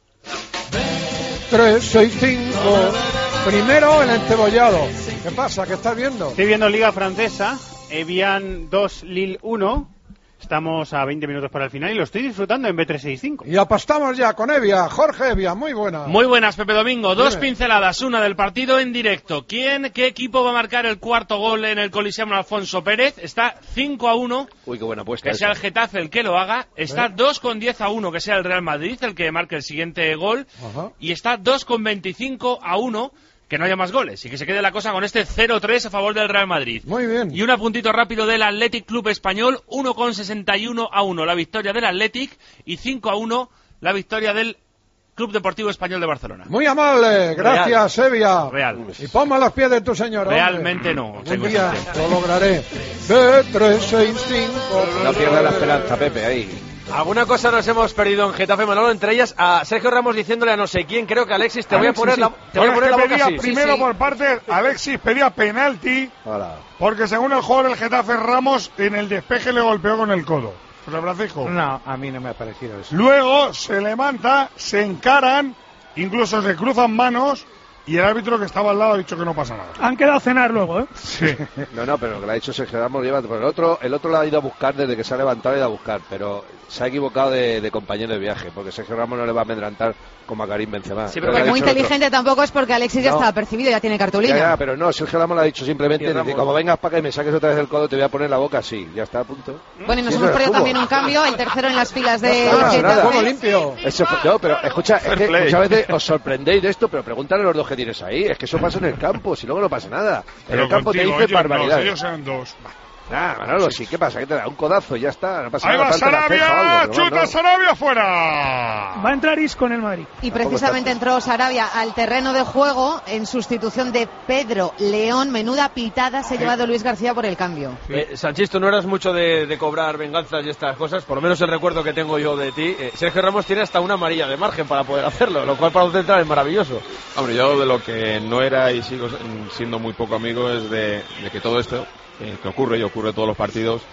trescientos sesenta y cinco. Primero el encebollado. ¿Qué pasa? ¿Qué estás viendo? Estoy viendo Liga Francesa, Evian dos, Lille uno. Estamos a veinte minutos para el final y lo estoy disfrutando en Bet trescientos sesenta y cinco. Y apostamos ya con Evia. Jorge Evia, muy buena. Muy buenas, Pepe Domingo. Dos Dime. pinceladas, una del partido en directo. ¿Quién, qué equipo va a marcar el cuarto gol en el Coliseum Alfonso Pérez? Está cinco a uno. Uy, qué buena apuesta. Que sea el esa. Getafe el que lo haga. Está ¿Eh? dos con diez a uno, que sea el Real Madrid el que marque el siguiente gol. Ajá. Y está dos con veinticinco a uno, que no haya más goles y que se quede la cosa con este cero tres a favor del Real Madrid. Muy bien. Y un apuntito rápido del Athletic Club Español, uno con sesenta y uno a uno la victoria del Athletic y cinco a uno la victoria del Club Deportivo Español de Barcelona. Muy amable, gracias, Real. Evia. Real. Y ponme a los pies de tu señora. Realmente no. Un tengo día esa fe. lo lograré. Bet trescientos sesenta y cinco. No pierdas la esperanza, Pepe, ahí. Alguna cosa nos hemos perdido en Getafe, Manolo, entre ellas a Sergio Ramos diciéndole a no sé quién, creo que Alexis, te voy a Alexis, poner sí. la, te voy a Bueno, poner es la que boca pedía así. primero Sí, sí. por parte, Alexis pedía penalti, Hola. porque según el jugador del Getafe, Ramos en el despeje le golpeó con el codo. José Francisco. No, a mí no me ha parecido eso. Luego se levanta, se encaran, incluso se cruzan manos, y el árbitro que estaba al lado ha dicho que no pasa nada. Han quedado a cenar luego, ¿eh? Sí. No, no, pero lo que le ha dicho Sergio Ramos lleva. Pero el otro, el otro lo ha ido a buscar desde que se ha levantado, ha ido a buscar, pero se ha equivocado de, de compañero de viaje, porque Sergio Ramos no le va a amedrantar como a Karim Benzema. Sí, Pero pero le ha muy dicho el otro. inteligente tampoco es porque Alexis ya No. estaba percibido, ya tiene cartulina. Ya, ya, pero no, Sergio Ramos lo ha dicho simplemente, Sí, Ramos. dice, como vengas para que me saques otra vez el codo, te voy a poner la boca así, ya está, a punto. Bueno, y nos Sí, hemos eso es perdido fútbol. también un cambio, el tercero en las filas de No pasa nada. Juego limpio. Eso, no, pero escucha, es Fair que play. muchas veces os sorprendéis de esto, pero pregúntale a los dos que tienes ahí, es que eso pasa en el campo, si luego no pasa nada. En Pero el campo contigo, te dice ellos barbaridades. dos, ellos eran dos. Ah, Manolo, sí, ¿qué pasa? ¿Qué te da? Un codazo y ya está, no pasa Ahí nada. va falta la ceja o Sarabia, algo, pero chuta no. Sarabia fuera. Va a entrar Isco en el Madrid. Y precisamente entró Sarabia al terreno de juego en sustitución de Pedro León. Menuda pitada se ha llevado Luis García por el cambio. Eh, Sanchís, tú no eras mucho de, de cobrar venganzas y estas cosas, por lo menos el recuerdo que tengo yo de ti. Eh, Sergio Ramos tiene hasta una amarilla de margen para poder hacerlo, lo cual para un central es maravilloso. Hombre, yo de lo que no era y sigo siendo muy poco amigo es de, de que todo esto eh, que ocurre y ocurre todos los partidos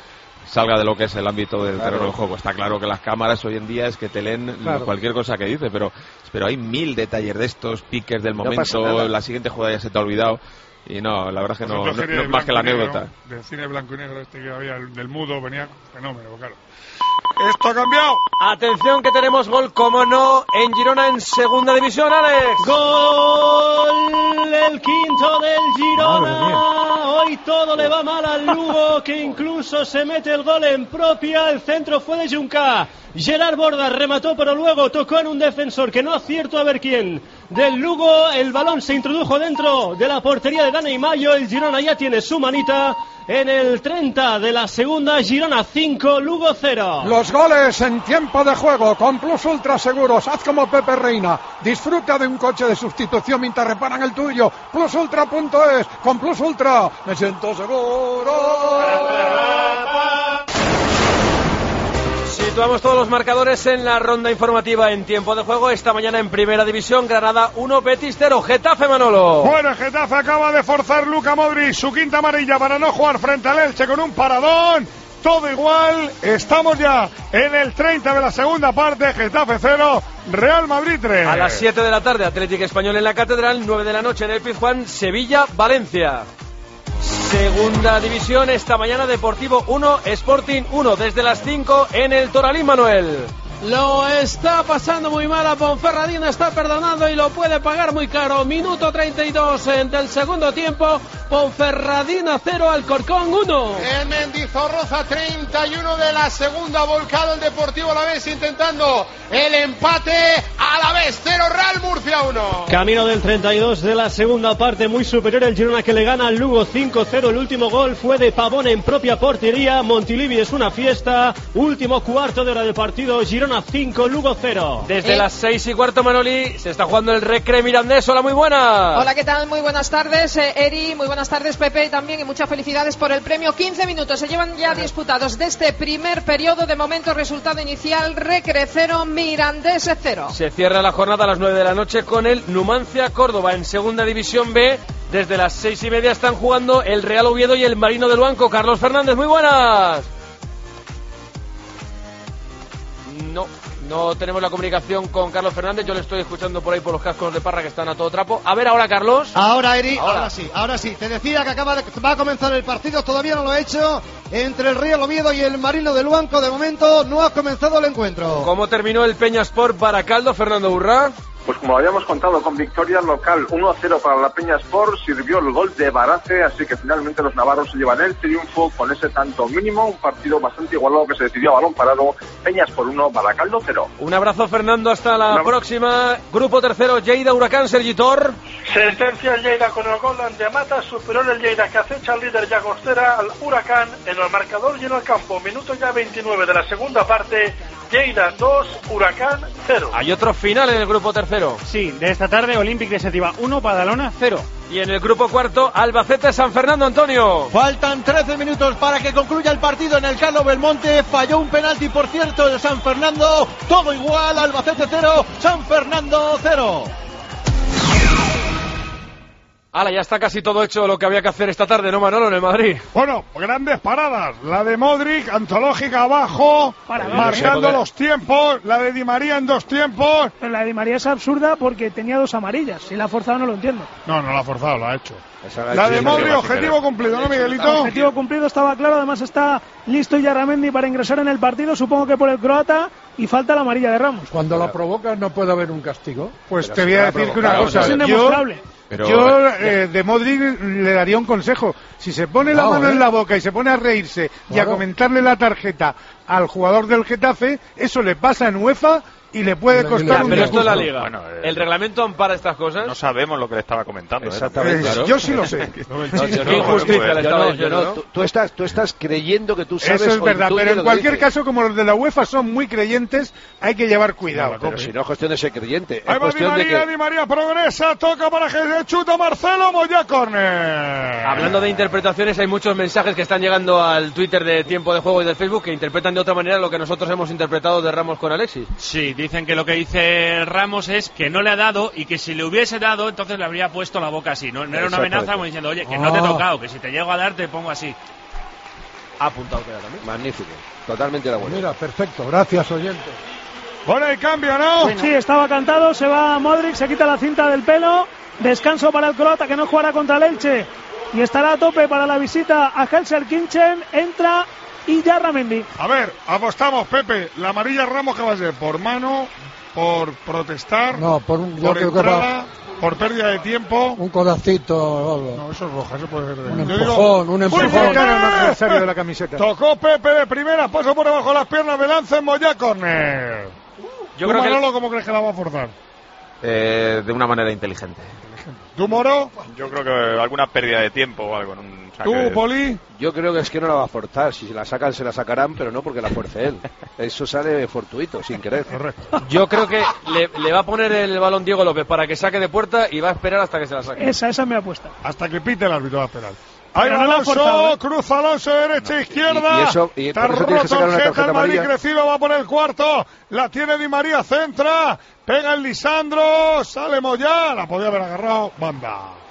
salga de lo que es el ámbito del Claro. terreno de juego. Está claro que las cámaras hoy en día es que te leen Claro. cualquier cosa que dice, pero, pero hay mil detalles de estos, piques del No pasa momento, nada. la siguiente jugada ya se te ha olvidado. Y no, la verdad es que no, Nosotros no- serie no- más que la blanco y anécdota. negro, del cine blanco y negro este que había, el del mudo, venía fenómeno, claro. Esto ha cambiado. Atención que tenemos gol, como no, en Girona en segunda división, Alex. Gol, el quinto del Madre mía. Girona. Hoy todo le va mal al Lugo, que incluso se mete el gol en propia. El centro fue de Junca. Gerard Bordas remató, pero luego tocó en un defensor que no acierto a ver quién. Del Lugo, el balón se introdujo dentro de la portería de Dani Mayo. El Girona ya tiene su manita en el treinta de la segunda. Girona cinco, Lugo cero. Los goles en tiempo de juego con Plus Ultra Seguros. Haz como Pepe Reina. Disfruta de un coche de sustitución mientras reparan el tuyo. plus ultra punto es. Con Plus Ultra me siento seguro. Situamos todos los marcadores en la ronda informativa en tiempo de juego. Esta mañana en Primera División, Granada uno, Betis cero. Getafe, Manolo. Bueno, el Getafe acaba de forzar Luka Modric su quinta amarilla para no jugar frente al Elche con un paradón. Todo igual, estamos ya en el treinta de la segunda parte. Getafe cero, Real Madrid tres. A las siete de la tarde, Atlético Español en la Catedral. nueve de la noche en el Pizjuán, Sevilla, Valencia. Segunda división, esta mañana Deportivo uno, Sporting uno, desde las cinco en el Toralín, Manuel. Lo está pasando muy mal a Ponferradina, está perdonando y lo puede pagar muy caro. Minuto treinta y dos del segundo tiempo, Ponferradina cero, Alcorcón uno. En Mendizorroza treinta y uno de la segunda, volcado el Deportivo Alavés intentando el empate. Alavés cero, Real Murcia uno. Camino del treinta y dos de la segunda parte, muy superior el Girona, que le gana al Lugo cinco cero. El último gol fue de Pavón en propia portería. Montilivi es una fiesta. Último cuarto de hora de partido, Girona cinco, Lugo cero. Desde las seis y cuarto, Manoli, se está jugando el Recre Mirandés. Hola, muy buena. Hola, ¿qué tal? Muy buenas tardes, eh, Eri, muy buenas tardes, Pepe, también, y muchas felicidades por el premio. quince minutos se llevan ya disputados de este primer periodo. De momento, resultado inicial, Recre cero, Mirandés cero. Se cierra la jornada a las nueve de la noche con el Numancia Córdoba en Segunda División B. Desde las seis y media están jugando el Real Oviedo y el Marino del Banco. Carlos Fernández, muy buenas. No, no tenemos la comunicación con Carlos Fernández. Yo le estoy escuchando por ahí por los cascos de Parra que están a todo trapo. A ver ahora, Carlos. Ahora, Eri, ahora, Ahora. sí, ahora sí. Te decía que acaba de, va a comenzar el partido, todavía no lo ha hecho. Entre el Real Oviedo y el Marino del Banco, de momento no ha comenzado el encuentro. ¿Cómo terminó el Peñasport Baracaldo, Fernando Burra? Pues como habíamos contado, con victoria local uno a cero para la Peña Sport, sirvió el gol de Barace, así que finalmente los navarros se llevan el triunfo con ese tanto mínimo, un partido bastante igualado que se decidió a balón parado. Peña Sport uno, Baracaldo cero. Un abrazo, Fernando, hasta la Una- próxima. Grupo tercero, Lleida Huracán, Sergitor. Sentencia el Lleida con el gol de Mata, superior el Lleida que acecha al líder Llagostera, al Huracán en el marcador y en el campo. Minuto ya veintinueve de la segunda parte, Lleida dos, Huracán cero. Hay otro final en el grupo tercero. Sí, de esta tarde, Olympic de Setiva uno, Badalona cero. Y en el grupo cuarto, Albacete San Fernando, Antonio. Faltan trece minutos para que concluya el partido en el Carlos Belmonte. Falló un penalti, por cierto, de San Fernando. Todo igual, Albacete cero, San Fernando cero. Ala, ya está casi todo hecho lo que había que hacer esta tarde, ¿no, Manolo, en el Madrid? Bueno, grandes paradas. La de Modric, antológica abajo, Para, marcando no sé, los tiempos. La de Di María en dos tiempos. Pero la de Di María es absurda porque tenía dos amarillas. Si la ha forzado no lo entiendo. No, no la ha forzado, la ha hecho. la La ha de hecho, Modric, sí, objetivo cumplido, ¿no, Miguelito? Objetivo cumplido, estaba claro. Además está listo Yarramendi para ingresar en el partido, supongo que por el croata, y falta la amarilla de Ramos. Cuando la provocas no puede haber un castigo. Pues te voy a decir que una cosa. Es Yo, indemostrable. yo eh, de Modric le daría un consejo. Si se pone la No, mano eh. en la boca y se pone a reírse y a Claro. comentarle la tarjeta al jugador del Getafe, eso le pasa en UEFA y le puede Ya, costar un Pero esto es la disgusto. liga. Bueno, eh, ¿El reglamento ampara estas cosas? No sabemos lo que le estaba comentando. ¿eh? Exactamente. Eh, Claro. Yo sí lo sé. No, Qué yo no, injusticia le yo estaba no, diciendo, yo no. ¿no? Tú, tú estás, tú estás creyendo que tú sabes. Eso es o verdad, intuyes pero lo en que cualquier dice. caso, como los de la UEFA son muy creyentes, hay que llevar cuidado. No, pero si no es cuestión de ser creyente, es Ahí va Di cuestión de María, que. Di María progresa, toca para que se chuta Marcelo Moya Corner. Hablando de interpretaciones, hay muchos mensajes que están llegando al Twitter de Tiempo de Juego y del Facebook que interpretan de otra manera lo que nosotros hemos interpretado de Ramos con Alexis. Sí, dicen que lo que dice Ramos es que no le ha dado y que si le hubiese dado, entonces le habría puesto la boca así. No, no era una amenaza como diciendo, oye, que no te he Ah. tocado, que si te llego a dar te pongo así. apuntado queda también. Magnífico, totalmente de acuerdo. Mira, perfecto, gracias oyente. Bueno, el cambio, ¿no? Sí, estaba cantado, se va Modric, se quita la cinta del pelo, descanso para el croata que no jugará contra el Elche y estará a tope para la visita a Gelsenkirchen, entra Iyarramendi. A ver, apostamos, Pepe, la amarilla Ramos que va a ser por mano, por protestar, No, por un, yo por creo que entrada, va por pérdida de tiempo. un codacito o algo. No, eso es roja, eso puede ser. Un Yo empujón, un ¡Uy, empujón. Pepe! Cara al adversario de la camiseta. Tocó Pepe de primera, paso por debajo de las piernas de Lance en Moya Corner. Yo ¿Tú, creo que- Manolo, cómo crees que la va a forzar? Eh, de una manera inteligente. ¿Tú, Moro? Yo creo que alguna pérdida de tiempo o algo en un saque ¿Tú, de- Poli? Yo creo que es que no la va a forzar. Si se la sacan, se la sacarán, pero no porque la fuerce él. Eso sale fortuito, sin querer. Correcto. Yo creo que le, le va a poner el balón Diego López para que saque de puerta y va a esperar hasta que se la saque. Esa, esa es mi apuesta. Hasta que pite el árbitro va a esperar. Ahí Pero va no la ha Alonso, forzado, ¿eh? cruza Alonso, derecha, izquierda. y- y eso- y Está por eso tienes que roto sacar una el Geta, tarjeta el Madrid amarilla. crecido, va por el cuarto. La tiene Di María, centra. Pega el Lisandro, sale Moyá. La podía haber agarrado, banda.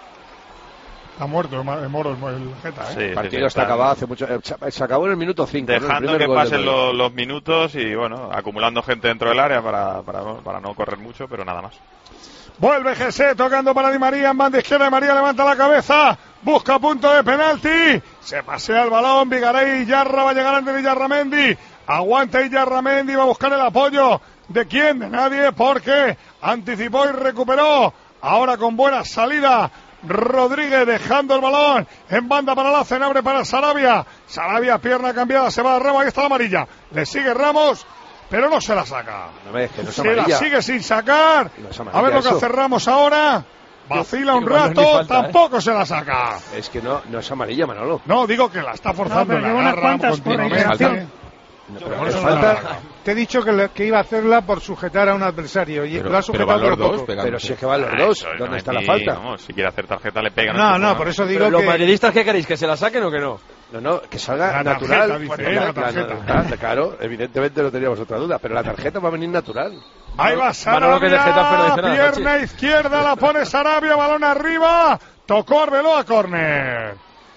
Está muerto el Ma- el Moro, el, el Geta, ¿eh? Sí, El sí, partido sí, está están acabado hace mucho. eh, Se se acabó en el minuto cinco. Dejando que pasen los, los minutos y, bueno, acumulando gente dentro del área para, para, para no correr mucho, pero nada más. Vuelve G C tocando para Di María en banda izquierda. Di María levanta la cabeza. Busca punto de penalti. Se pasea el balón. Vigaray Iyarra va a llegar ante Iyarramendi. Aguanta Iyarramendi. Va a buscar el apoyo. ¿De quién? De nadie. Porque anticipó y recuperó. Ahora con buena salida. Rodríguez dejando el balón en banda para la Cenabre para Sarabia. Sarabia, pierna cambiada. Se va a Ramos. Ahí está la amarilla. Le sigue Ramos. Pero no se la saca. No ves que no es Se la amarilla. sigue sin sacar. No es amarilla A ver lo que eso. hace Ramos ahora. Vacila un Igual no es rato. ni falta, Tampoco se la saca. Es que no, no es amarilla, Manolo. No, digo que la está forzando. No, pero la lleva unas agarra cuantas por continuamente. reiteración. No, Por pero eso es no la falta. saca. Te he dicho que, le- que iba a hacerla por sujetar a un adversario y Pero- lo ha pero sujetado van los por dos poco. pegando. Pero si es que van los Ah, dos, eso es, ¿dónde no está es la ni- falta? vamos, si quiere hacer tarjeta le pega. No, no, por eso digo Pero los que... madridistas, ¿qué queréis? ¿Que se la saquen o que no? No, no, que salga La natural. tarjeta, dice, La- ¿eh? La la- tarjeta. la- claro, evidentemente no teníamos otra duda, pero la tarjeta va a venir natural. Ahí va Manolo, que de Getafe no Sarabia. dice nada, Pierna Pachi. izquierda la pone Sarabia. Balón arriba. Tocó Arbeloa, córner.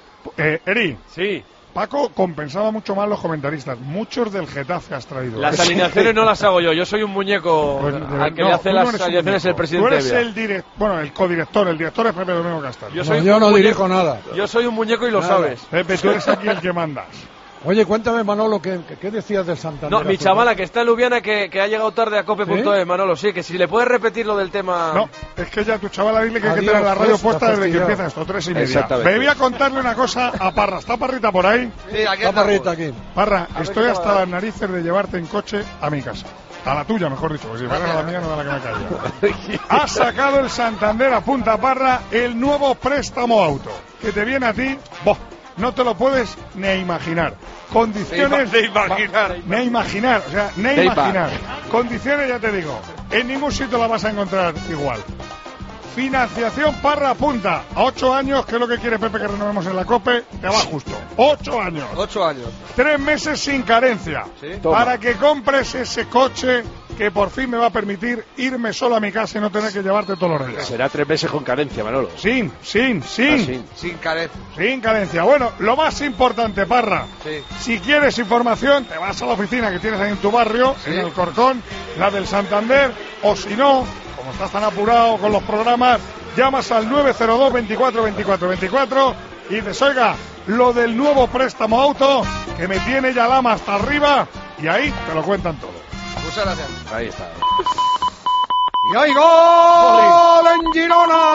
Eh, Eri. Sí. Paco compensaba mucho más los comentaristas. Muchos del Getafe has traído. Las alineaciones no las hago yo. Yo soy un muñeco Pues, al que no, le hace tú no las eres un alineaciones el muñeco. presidente. Tú eres Evia. el direct, bueno, el codirector. El director es Pepe Domingo Castaño. Yo soy No, yo un no muñeco- dirijo nada. Yo soy un muñeco y lo Nada. sabes. Pepe, tú eres aquí el que mandas. Oye, cuéntame, Manolo, ¿qué, qué, qué decías del Santander? No, mi Azul? chavala que está en Lubiana que, que ha llegado tarde a cope punto es, Manolo, sí, que si le puedes repetir lo del tema... No, es que ya tu chavala dile que hay que Adiós, tener la radio pues, puesta está desde que fastidiado. empieza esto, tres y media. Exactamente. Me voy a contarle una cosa a Parra. ¿Está Parrita por ahí? Sí, aquí Está Parrita aquí. Parra, ver estoy qué hasta tal. las narices de llevarte en coche a mi casa. A la tuya, mejor dicho, porque si fuera a la mía no da la que me caiga. Ha sacado el Santander a punta Parra el nuevo préstamo auto, que te viene a ti, boh, no te lo puedes ni imaginar. Condiciones... Ni imaginar. Ni imaginar, o sea, ni Ni imaginar. Condiciones, ya te digo, en ningún sitio la vas a encontrar igual. Financiación Parra punta. A ocho años, que es lo que quiere Pepe que renovemos en la COPE, te va justo. Ocho años. Ocho años. Tres meses sin carencia. Toma. Para que compres ese coche que por fin me va a permitir irme solo a mi casa y no tener que llevarte todos los días. Será tres meses con carencia, Manolo. Sin, sin, sin. Ah, sí. Sin carencia. Sin carencia. Bueno, lo más importante, Parra. Sí. Si quieres información, te vas a la oficina que tienes ahí en tu barrio, en el Corcón, la del Santander, o si no, como estás tan apurado con los programas, llamas al nueve cero dos, veinticuatro, veinticuatro, veinticuatro y dices, oiga, lo del nuevo préstamo auto, que me tiene ya lama hasta arriba, y ahí te lo cuentan todo. Muchas gracias. Ahí está. ¡Y hay gol en Girona!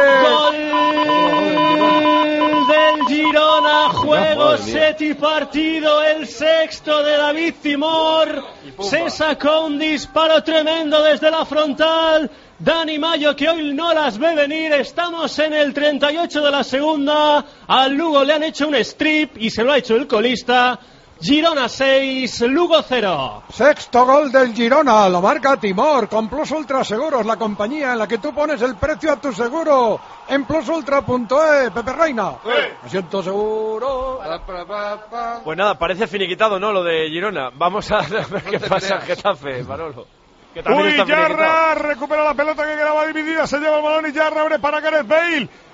Ale! Gol del Girona, juego, madre mía. set y partido, el sexto de David Timor. Se sacó un disparo tremendo desde la frontal. Dani Mayo, que hoy no las ve venir. Estamos en el treinta y ocho de la segunda. Al Lugo le han hecho un strip y se lo ha hecho el colista. Girona seis, Lugo cero. Sexto gol del Girona, lo marca Timor, con Plus Ultra Seguros, la compañía en la que tú pones el precio a tu seguro. En plus ultra punto e, Pepe Reina. Me siento seguro. Pues nada, parece finiquitado, ¿no? Lo de Girona. Vamos a ver qué pasa en Getafe, Manolo. Que también Uy, está finiquitado. Yarra recupera la pelota que quedaba dividida, se lleva el balón y Yarra abre para Gareth Bale.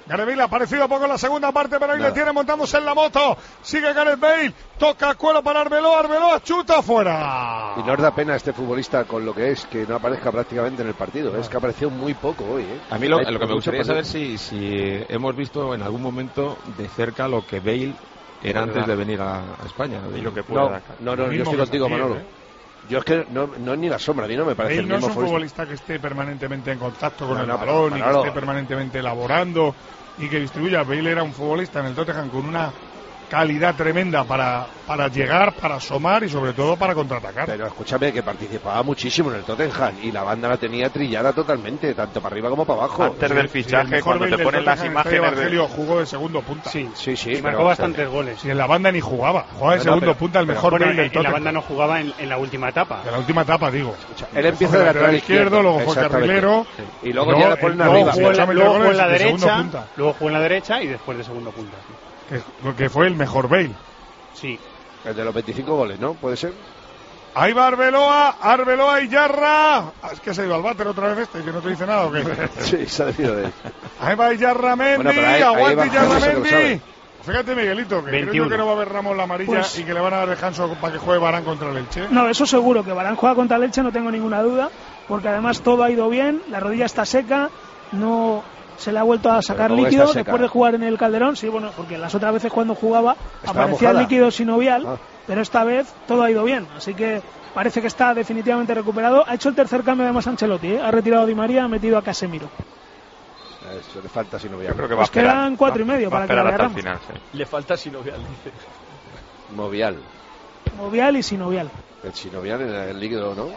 Gareth Bale ha aparecido poco en la segunda parte, pero ahí Nada. le tiene montándose en la moto. Sigue Gareth Bale, toca cuero para Arbeloa, Arbeloa chuta fuera. Y nos da pena a este futbolista con lo que es, que no aparezca prácticamente en el partido. Es que apareció muy poco hoy. ¿eh? A mí lo, Hay lo que me mucho gustaría partido. saber si, si hemos visto en algún momento de cerca lo que Bale era antes de venir a, a España. Y lo que No, no, no, yo estoy contigo, Manolo. Yo es que no, no es ni la sombra, a mí no me parece Bale el no es mismo un futbolista. futbolista que esté permanentemente en contacto con No, el no, pero, balón y que Manolo. esté permanentemente elaborando y que distribuya. Bale era un futbolista en el Tottenham con una calidad tremenda para, para llegar, para asomar y sobre todo para contraatacar. Pero escúchame, que participaba muchísimo en el Tottenham y la banda la tenía trillada totalmente, tanto para arriba como para abajo. Antes del fichaje, cuando te ponen las imágenes de... Evangelio jugó de segundo punta. Sí, sí, sí. Y marcó pero, bastantes goles. Si en la banda ni jugaba, jugaba de No, no, segundo pero- punta, el pero, mejor bueno, Bale del en la Tottenham. banda no jugaba en, en la última etapa. En la última etapa, digo. Él empieza Fue de lateral izquierdo, izquierdo, luego fue exactamente. carrilero. Sí. Y luego ya le ponen luego arriba. jugó en la- Luego jugó en la goles de segundo derecha, punta. luego jugó en la derecha y después de segundo punta. sí. Que, que fue el mejor Bale. Sí. El de los veinticinco goles, ¿no? ¿Puede ser? Ahí va Arbeloa, Arbeloa y Yarra. Ah, es que se ha ido al váter otra vez este, que no te dice nada o qué. Sí, se ha decidido de él. Ahí va Yarra Mendy, Bueno, pero ahí- ahí aguante va Yarra James, que lo Mendy. sabe. Fíjate, Miguelito, que creo veintiuno. yo que no va a haber Ramos la amarilla Pues- y que le van a dar descanso para que juegue Varane contra el Elche. No, eso seguro, que Varane juega contra el Elche, no tengo ninguna duda, porque además todo ha ido bien, la rodilla está seca, no se le ha vuelto a sacar ¿cómo líquido está seca? después de jugar en el Calderón, sí, bueno, porque las otras veces cuando jugaba ¿Estaba aparecía mojada? líquido sinovial, Ah. pero esta vez todo ha ido bien, así que parece que está definitivamente recuperado. Ha hecho el tercer cambio además Ancelotti, ¿eh? Ha retirado a Di María, ha metido a Casemiro. Eso le falta si no voy a... Yo creo que va Pues a esperar. quedan cuatro y Va- medio va a para que esperar vaya hasta el Ramos. final, sí. Le falta Sinovial, dice. Movial. Movial y sinovial. El sinovial en el líquido, ¿no?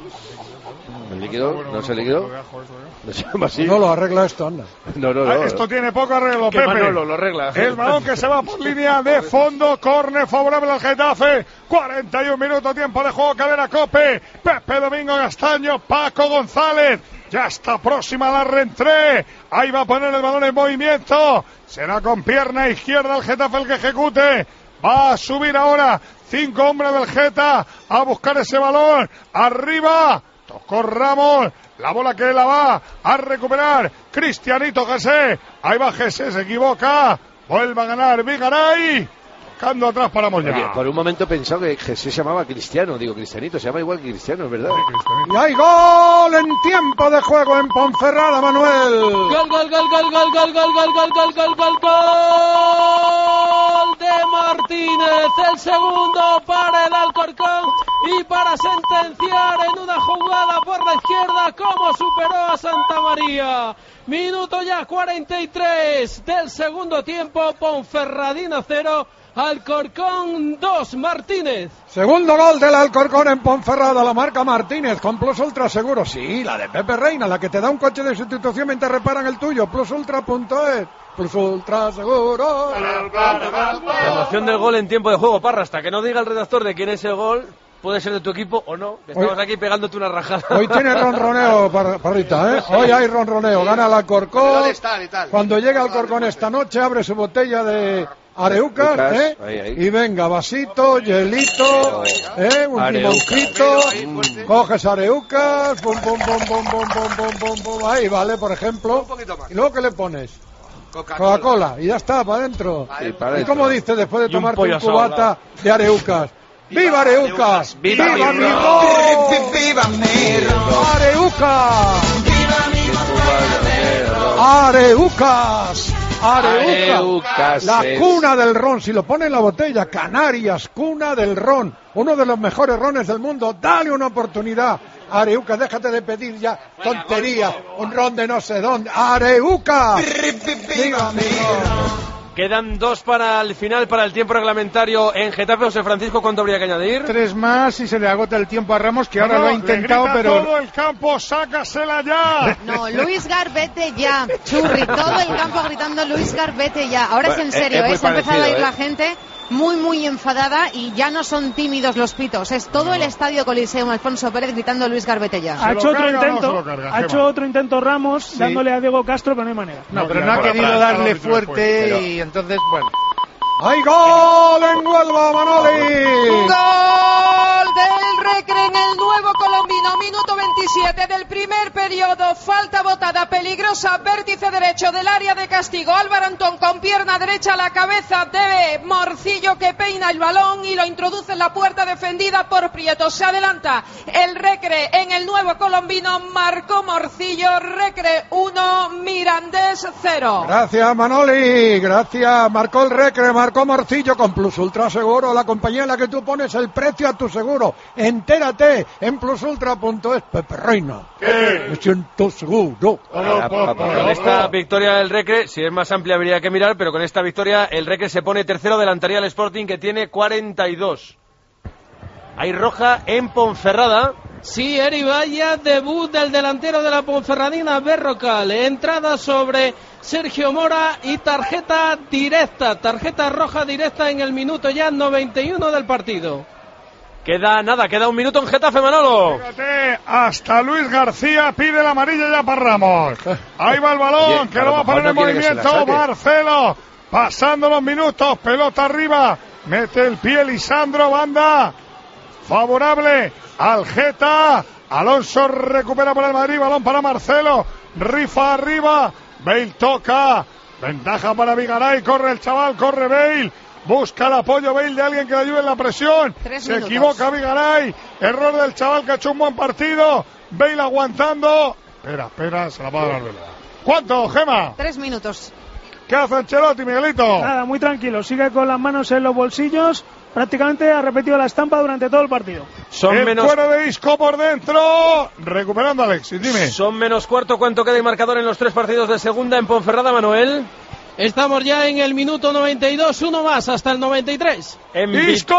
¿El líquido? ¿No es el líquido? ¿No se llama así? No lo arregla esto, anda. No, no, Ah, no. esto tiene poco arreglo, Que Pepe. Manolo lo arregla. El balón que se va por línea de fondo, córner favorable al Getafe. cuarenta y un minutos, tiempo de juego, cadena Cope. Pepe Domingo Castaño, Paco González. Ya está próxima la reentré. Ahí va a poner el balón en movimiento. Será con pierna izquierda el Getafe el que ejecute. Va a subir ahora. Cinco hombres del Geta a buscar ese balón. Arriba. Tocó Ramos. La bola que la va a recuperar Cristianito José. Ahí va José, se equivoca. Vuelve a ganar Vigaray. Tocando atrás para Oye, Moya. por un momento he pensado que Jesús se llamaba Cristiano. Digo, Cristianito, se llama igual que Cristiano, es verdad. Y hay gol en tiempo de juego en Ponferrada, Manuel. Gol, gol, gol, gol, gol, gol, gol, gol, gol, gol, gol, gol, gol de Martínez, el segundo para el Alcorcón y para sentenciar en una jugada por la izquierda como superó a Santa María. Minuto ya cuarenta y tres del segundo tiempo, Ponferradina cero, Alcorcón dos, Martínez. Segundo gol del Alcorcón en Ponferrada, la marca Martínez con Plus Ultra Seguro. Sí, la de Pepe Reina, la que te da un coche de sustitución mientras reparan el tuyo. plus ultra punto es. Plus Ultra Seguro. La emoción del gol en tiempo de juego, Parra, hasta que no diga el redactor de quién es el gol, puede ser de tu equipo o no. Que estamos Hoy- aquí pegándote una rajada. Hoy tiene ronroneo, Par- Parrita, ¿eh? Hoy hay ronroneo. Gana el Alcorcón. Cuando llega Alcorcón esta noche, abre su botella de Areucas, Areucas, ¿eh? ahí, ahí. Y venga, vasito, hielito, ¿eh? Un Areucas. limoncito. Coges Areucas, pum, pum, pum, pum, pum, pum, pum, pum, pum. Ahí, vale, por ejemplo. ¿Y luego qué le pones? Coca-Cola. Y ya está, para adentro. Sí, para ¿Y adentro. cómo dices después de Y un tomarte pollo un cubata de Areucas? ¡Viva Areucas! ¡Viva ¡Viva mi mi ron! ron! ¡Viva mi ron! ¡Areucas! ¡Areucas! Areucas, Areucas la es- cuna del ron, si lo pone en la botella, Canarias, cuna del ron, uno de los mejores rones del mundo, dale una oportunidad. Areucas, déjate de pedir ya tonterías, un ron de no sé dónde. Areucas, viva mi ron. Quedan dos para el final, para el tiempo reglamentario en Getafe. José Francisco, ¿cuánto habría que añadir? Tres más y se le agota el tiempo a Ramos, que ahora No, lo ha le intentado, grita pero todo el campo, sácasela ya. No, Luis Garbete ya, Churri, todo el campo gritando Luis Garbete ya. Ahora es en Bueno, serio, es- es ¿eh? muy Se ha empezado a parecido, ir la ¿eh? gente muy, muy enfadada y ya no son tímidos los pitos. Es todo el estadio Coliseum Alfonso Pérez gritando Luis Garbete ya. Ha ¿Se hecho lo otro carga o no intento, se lo carga, ha Gema? hecho otro intento Ramos Sí. dándole a Diego Castro, pero no hay manera. no, pero ya, no ha por querido atrás, darle árbitro fuerte después. y entonces, bueno. ¡Hay gol en Huelva, Manoli! Gol del Recre en el nuevo colombino. minuto veintisiete del primer periodo. Falta botada peligrosa, vértice derecho del área de castigo. Álvaro Antón con pierna derecha a la cabeza de Morcillo, que peina el balón y lo introduce en la puerta defendida por Prieto. Se adelanta el Recre en el nuevo colombino. Marcó Morcillo. Recre uno, Mirandés cero. Gracias, Manoli. Gracias. Marcó el Recre, marcó Morcillo con Plus Ultra Seguro, la compañía en la que tú pones el precio a tu seguro. Entérate en plusultra punto es. Pepe Reina. ¿Qué? Me siento seguro. Con esta victoria del Recre, si es más amplia habría que mirar, pero con esta victoria el Recre se pone tercero, delantaría al Sporting, que tiene cuarenta y dos. Hay roja en Ponferrada. Sí, Eri, vaya debut del delantero de la Ponferradina, Berrocal. Entrada sobre Sergio Mora y tarjeta directa, tarjeta roja directa en el minuto ya noventa y uno del partido. Queda nada, queda un minuto en Getafe, Manolo. Fíjate, hasta Luis García pide la amarilla ya para Ramos. Ahí va el balón, Oye, que lo va a poner no en movimiento Marcelo. Pasando los minutos, pelota arriba. Mete el pie Lisandro, banda favorable al Geta. Alonso recupera para el Madrid, balón para Marcelo. Rifa arriba, Bale toca. Ventaja para Vigaray, corre el chaval, corre Bale. Busca el apoyo Bale de alguien que le ayude en la presión. Tres Se minutos. equivoca Vigaray. Error del chaval que ha hecho un buen partido. Bale aguantando. Espera, espera, se la va a dar Vela. ¿Cuánto, Gema? Tres minutos. ¿Qué hace Ancelotti, Miguelito? Nada, muy tranquilo. Sigue con las manos en los bolsillos. Prácticamente ha repetido la estampa durante todo el partido. Son el menos... fuera de Isco por dentro. Recuperando a Alexis, dime. Son menos cuarto. ¿Cuánto queda el marcador en los tres partidos de segunda en Ponferrada, Manuel? Estamos ya en el minuto noventa y dos, uno más hasta el noventa y tres. En ¡Isco!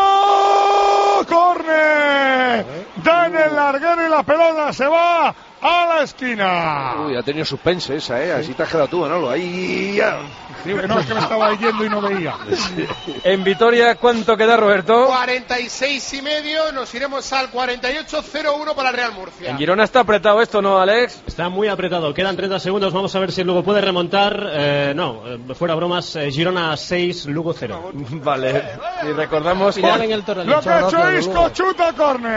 ¡Corner! Da en el larguero y la pelota se va a la esquina. Uy, ha tenido suspense esa, ¿eh? Así te has quedado tú, Manolo. Ahí ya. Sí, no, es que me estaba yendo y no veía. En Vitoria, ¿cuánto queda, Roberto? cuarenta y seis y medio, nos iremos al cuarenta y ocho cero uno para el Real Murcia. En Girona está apretado esto, ¿no, Alex? Está muy apretado, quedan treinta segundos, vamos a ver si luego puede remontar. Eh, no, eh, fuera bromas, eh, Girona seis, Lugo cero. Vale, y recordamos Final que... en el Torrelín. Lo que ha hecho Isco, chuta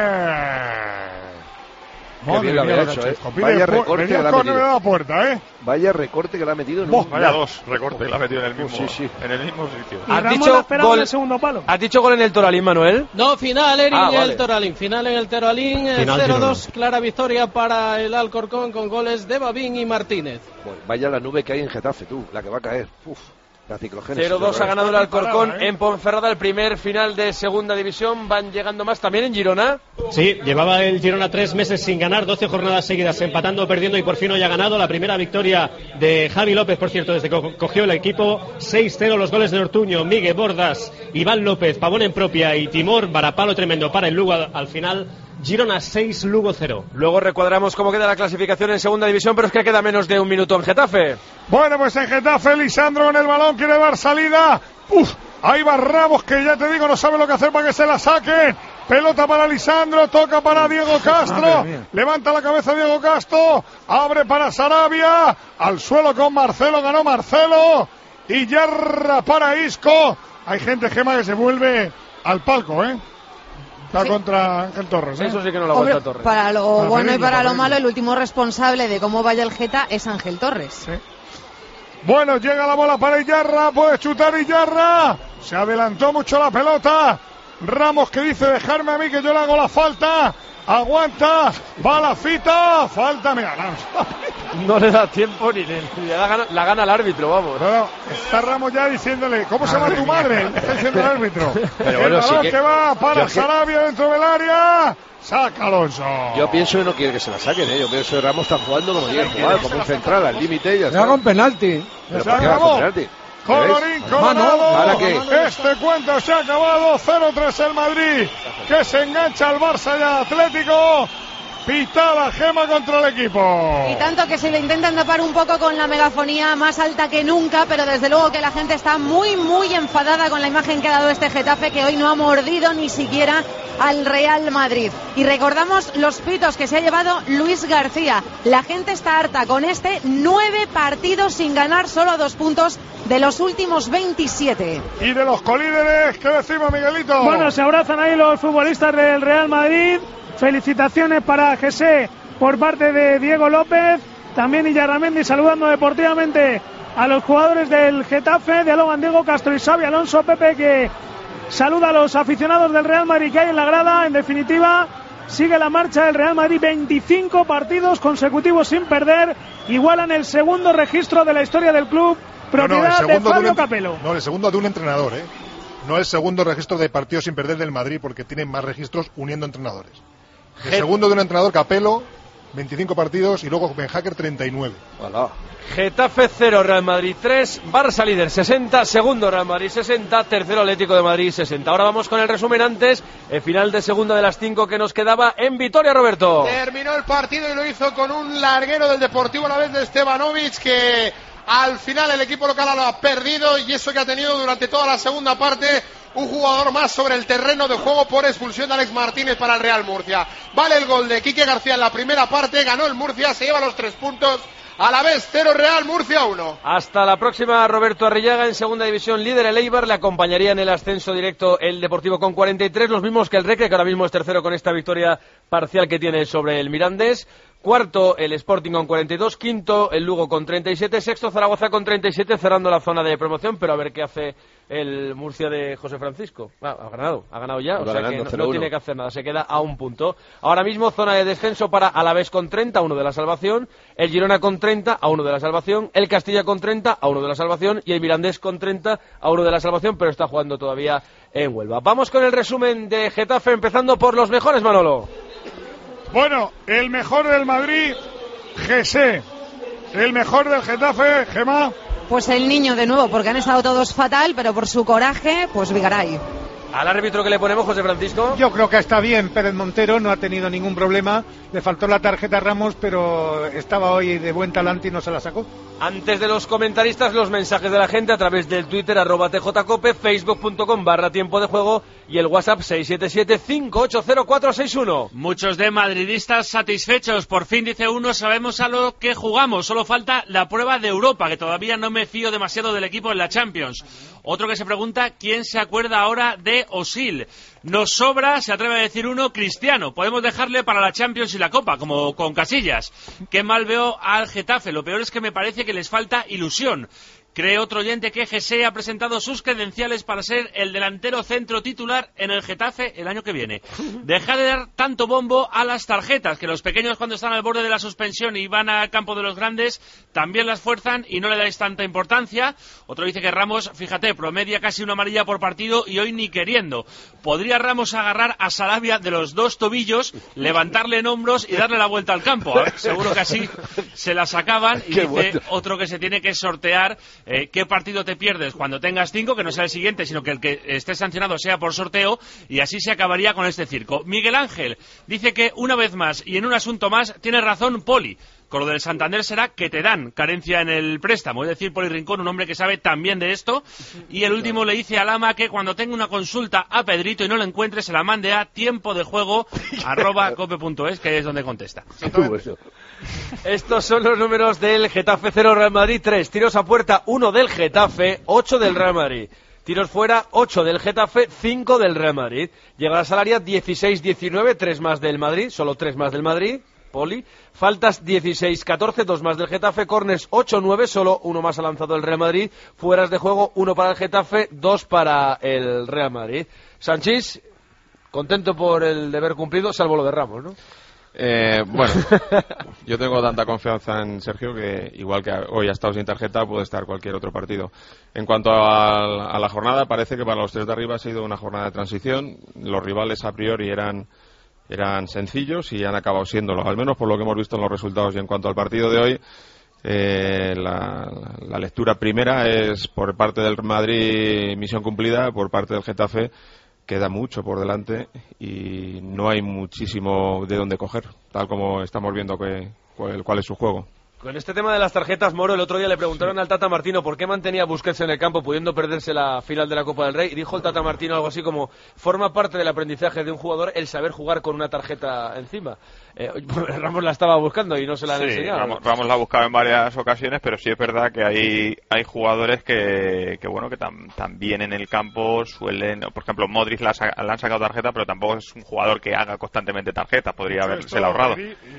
córner. Qué bien lo había hecho, eh. Pide Vaya pu- recorte venía que le ha córner de metido. la puerta, ¿eh? Vaya recorte que le ha metido en Boh, un... Vaya dos recortes, la ha metido en el mismo, Sí, sí. en el mismo sitio. Y ¿Has Ramos dicho la esperaba gol? en el segundo palo. ¿Has dicho gol en el Toralín, Manuel? No, final, Eri, Ah, en vale. el Toralín. Final en el Toralín, eh, Final, cero dos, Girona. clara victoria para el Alcorcón con goles de Babín y Martínez. Bueno, vaya la nube que hay en Getafe, tú, la que va a caer. Uf, la ciclogénesis. cero dos ha ganado el Alcorcón Parada, ¿eh? en Ponferrada, el primer final de segunda división. Van llegando más también en Girona. Sí, llevaba el Girona tres meses sin ganar, doce jornadas seguidas, empatando, perdiendo y por fin hoy ha ganado. La primera victoria de Javi López, por cierto, desde que co- cogió el equipo. seis cero los goles de Ortuño, Miguel Bordas, Iván López, Pavón en propia y Timor, varapalo tremendo para el Lugo al, al final. Girona seis, Lugo cero. Luego recuadramos cómo queda la clasificación en segunda división, pero es que queda menos de un minuto en Getafe. Bueno, pues en Getafe, Lisandro con el balón, quiere dar salida. Uf, ahí va Ramos, que ya te digo, no sabe lo que hacer para que se la saquen. Pelota para Lisandro, toca para Diego Castro. Levanta la cabeza Diego Castro, abre para Sarabia. Al suelo con Marcelo, ganó Marcelo. Y Yarra para Isco. Hay gente, Gema, que se vuelve al palco, ¿eh? Está Sí. contra Ángel Torres, ¿eh? Eso sí que no lo Hombre, aguanta Torres. para lo Para bueno y pedirlo, para para lo pedirlo. malo, el último responsable de cómo vaya el Geta es Ángel Torres. Bueno, llega la bola para Iyarra, puede chutar Iyarra. Se adelantó mucho la pelota. Ramos que dice, dejarme a mí que yo le hago la falta. Aguanta, va la fita, falta, mira, Ramos. No le da tiempo ni le, ni le da gana, la gana al árbitro, vamos. No, no, está Ramos ya diciéndole, ¿cómo se llama tu madre? Le está diciendo el árbitro. Pero el bueno, sí balón que- que va para yo es que- Sarabia dentro del área. Saca Alonso. Yo pienso que no quiere que se la saquen, ¿eh? Yo pienso que Ramos está jugando como tiene que jugar, como un central, al límite y ya Le está. haga un penalti. ¿Pero Se por qué va acabó. con penalti? Colorín ¿Ves? colorado. ¿Ahora qué? Este cuento se ha acabado. cero tres el Madrid, que se engancha al Barça y al Atlético. Pitada Gema contra el equipo. Y tanto que se le intentan tapar un poco con la megafonía más alta que nunca, pero desde luego que la gente está muy, muy enfadada con la imagen que ha dado este Getafe, que hoy no ha mordido ni siquiera al Real Madrid. Y recordamos los pitos que se ha llevado Luis García. La gente está harta con este, nueve partidos sin ganar, solo a dos puntos de los últimos veintisiete. Y de los colíderes, ¿qué decimos, Miguelito? Bueno, se abrazan ahí los futbolistas del Real Madrid. Felicitaciones para José por parte de Diego López. También Illarramendi saludando deportivamente a los jugadores del Getafe. Dialogan Diego Castro y Xavi Alonso. Pepe, que saluda a los aficionados del Real Madrid que hay en la grada. En definitiva, sigue la marcha del Real Madrid. veinticinco partidos consecutivos sin perder. Igualan el segundo registro de la historia del club. Propiedad no, no, de Fabio de Capello. No, el segundo de un entrenador, ¿eh? No el segundo registro de partidos sin perder del Madrid, porque tienen más registros uniendo entrenadores. El Get... segundo de un entrenador, Capello, veinticinco partidos, y luego Benhacker, treinta y nueve. Voilà. Getafe cero, Real Madrid tres, Barça líder sesenta, segundo Real Madrid sesenta, tercero Atlético de Madrid sesenta. Ahora vamos con el resumen antes, el final de segunda de las cinco que nos quedaba en Vitoria, Roberto. Terminó el partido y lo hizo con un larguero del Deportivo a la vez de Stevanovic, que al final el equipo local lo ha perdido, y eso que ha tenido durante toda la segunda parte un jugador más sobre el terreno de juego por expulsión de Alex Martínez para el Real Murcia. Vale el gol de Quique García en la primera parte, ganó el Murcia, se lleva los tres puntos. A la vez, cero Real, Murcia uno. Hasta la próxima, Roberto Arrillaga. En segunda división, líder el Eibar. Le acompañaría en el ascenso directo el Deportivo con cuarenta y tres. Los mismos que el Recre, que ahora mismo es tercero con esta victoria parcial que tiene sobre el Mirandés. Cuarto, el Sporting con cuarenta y dos. Quinto, el Lugo con treinta y siete. Sexto, Zaragoza con treinta y siete, cerrando la zona de promoción. Pero a ver qué hace el Murcia de José Francisco. Ah, ha ganado, ha ganado ya. O sea que no, no tiene que hacer nada. Se queda a un punto. Ahora mismo, zona de descenso para Alavés con treinta, a uno de la salvación. El Girona con treinta, a uno de la salvación. El Castilla con treinta, a uno de la salvación. Y el Mirandés con treinta, a uno de la salvación. Pero está jugando todavía en Huelva. Vamos con el resumen de Getafe, empezando por los mejores, Manolo. Bueno, el mejor del Madrid, José. El mejor del Getafe, Gemma. Pues el niño de nuevo, porque han estado todos fatal, pero por su coraje, pues Vigaray. ¿Al árbitro que le ponemos, José Francisco? Yo creo que está bien, Pérez Montero no ha tenido ningún problema. Le faltó la tarjeta a Ramos, pero estaba hoy de buen talante y no se la sacó. Antes de los comentaristas, los mensajes de la gente a través del Twitter, arroba tjcope, facebook.com barra tiempo de juego y el WhatsApp seis siete siete, cinco ocho cero, cuatro seis uno. Muchos de madridistas satisfechos. Por fin, dice uno, sabemos a lo que jugamos. Solo falta la prueba de Europa, que todavía no me fío demasiado del equipo en la Champions. Otro que se pregunta, ¿quién se acuerda ahora de Osil? Nos sobra, se atreve a decir uno, Cristiano. Podemos dejarle para la Champions y la Copa, como con Casillas. Qué mal veo al Getafe. Lo peor es que me parece que les falta ilusión. Cree otro oyente que José ha presentado sus credenciales para ser el delantero centro titular en el Getafe el año que viene. Deja de dar tanto bombo a las tarjetas, que los pequeños cuando están al borde de la suspensión y van al campo de los grandes también las fuerzan y no le dais tanta importancia. Otro dice que Ramos, fíjate, promedia casi una amarilla por partido y hoy ni queriendo. ¿Podría Ramos agarrar a Sarabia de los dos tobillos, levantarle en hombros y darle la vuelta al campo? ¿Eh? Seguro que así se la sacaban. Y dice bueno. Otro que se tiene que sortear Eh, ¿qué partido te pierdes cuando tengas cinco? Que no sea el siguiente, sino que el que esté sancionado sea por sorteo, y así se acabaría con este circo. Miguel Ángel dice que una vez más y en un asunto más tiene razón Poli. Con lo del Santander será que te dan carencia en el préstamo, es decir, Poli Rincón, un hombre que sabe también de esto. Y el último le dice a Lama que cuando tenga una consulta a Pedrito y no lo encuentre, se la mande a tiempo de juego arroba cope punto es, que es donde contesta. Estos son los números del Getafe cero, Real Madrid tres. Tiros a puerta, uno del Getafe, ocho del Real Madrid. Tiros fuera, ocho del Getafe, cinco del Real Madrid. Llegada salaria, dieciséis diecinueve, tres más del Madrid, solo tres más del Madrid. Poli. Faltas dieciséis catorce, dos más del Getafe. Corners ocho nueve, solo uno más ha lanzado el Real Madrid. Fueras de juego, uno para el Getafe, dos para el Real Madrid. Sanchís, contento por el deber cumplido, salvo lo de Ramos, ¿no? Eh, bueno, yo tengo tanta confianza en Sergio que igual que hoy ha estado sin tarjeta puede estar cualquier otro partido. En cuanto a, a la jornada, parece que para los tres de arriba ha sido una jornada de transición. Los rivales a priori eran eran sencillos y han acabado siéndolo, al menos por lo que hemos visto en los resultados. Y en cuanto al partido de hoy, eh, la, la lectura primera es por parte del Madrid misión cumplida, por parte del Getafe queda mucho por delante y no hay muchísimo de dónde coger, tal como estamos viendo que, cuál, cuál es su juego. Con este tema de las tarjetas, Moro, el otro día le preguntaron al Tata Martino por qué mantenía a Busquets en el campo pudiendo perderse la final de la Copa del Rey, y dijo el Tata Martino algo así como: forma parte del aprendizaje de un jugador el saber jugar con una tarjeta encima. Eh, Ramos la estaba buscando y no se la han sí, enseñado. Ramos, Ramos la ha buscado en varias ocasiones, pero sí es verdad que hay, hay jugadores que, que bueno, que tam, también en el campo suelen, por ejemplo, Modric la, la han sacado tarjeta, pero tampoco es un jugador que haga constantemente tarjetas, podría haberse la ahorrado.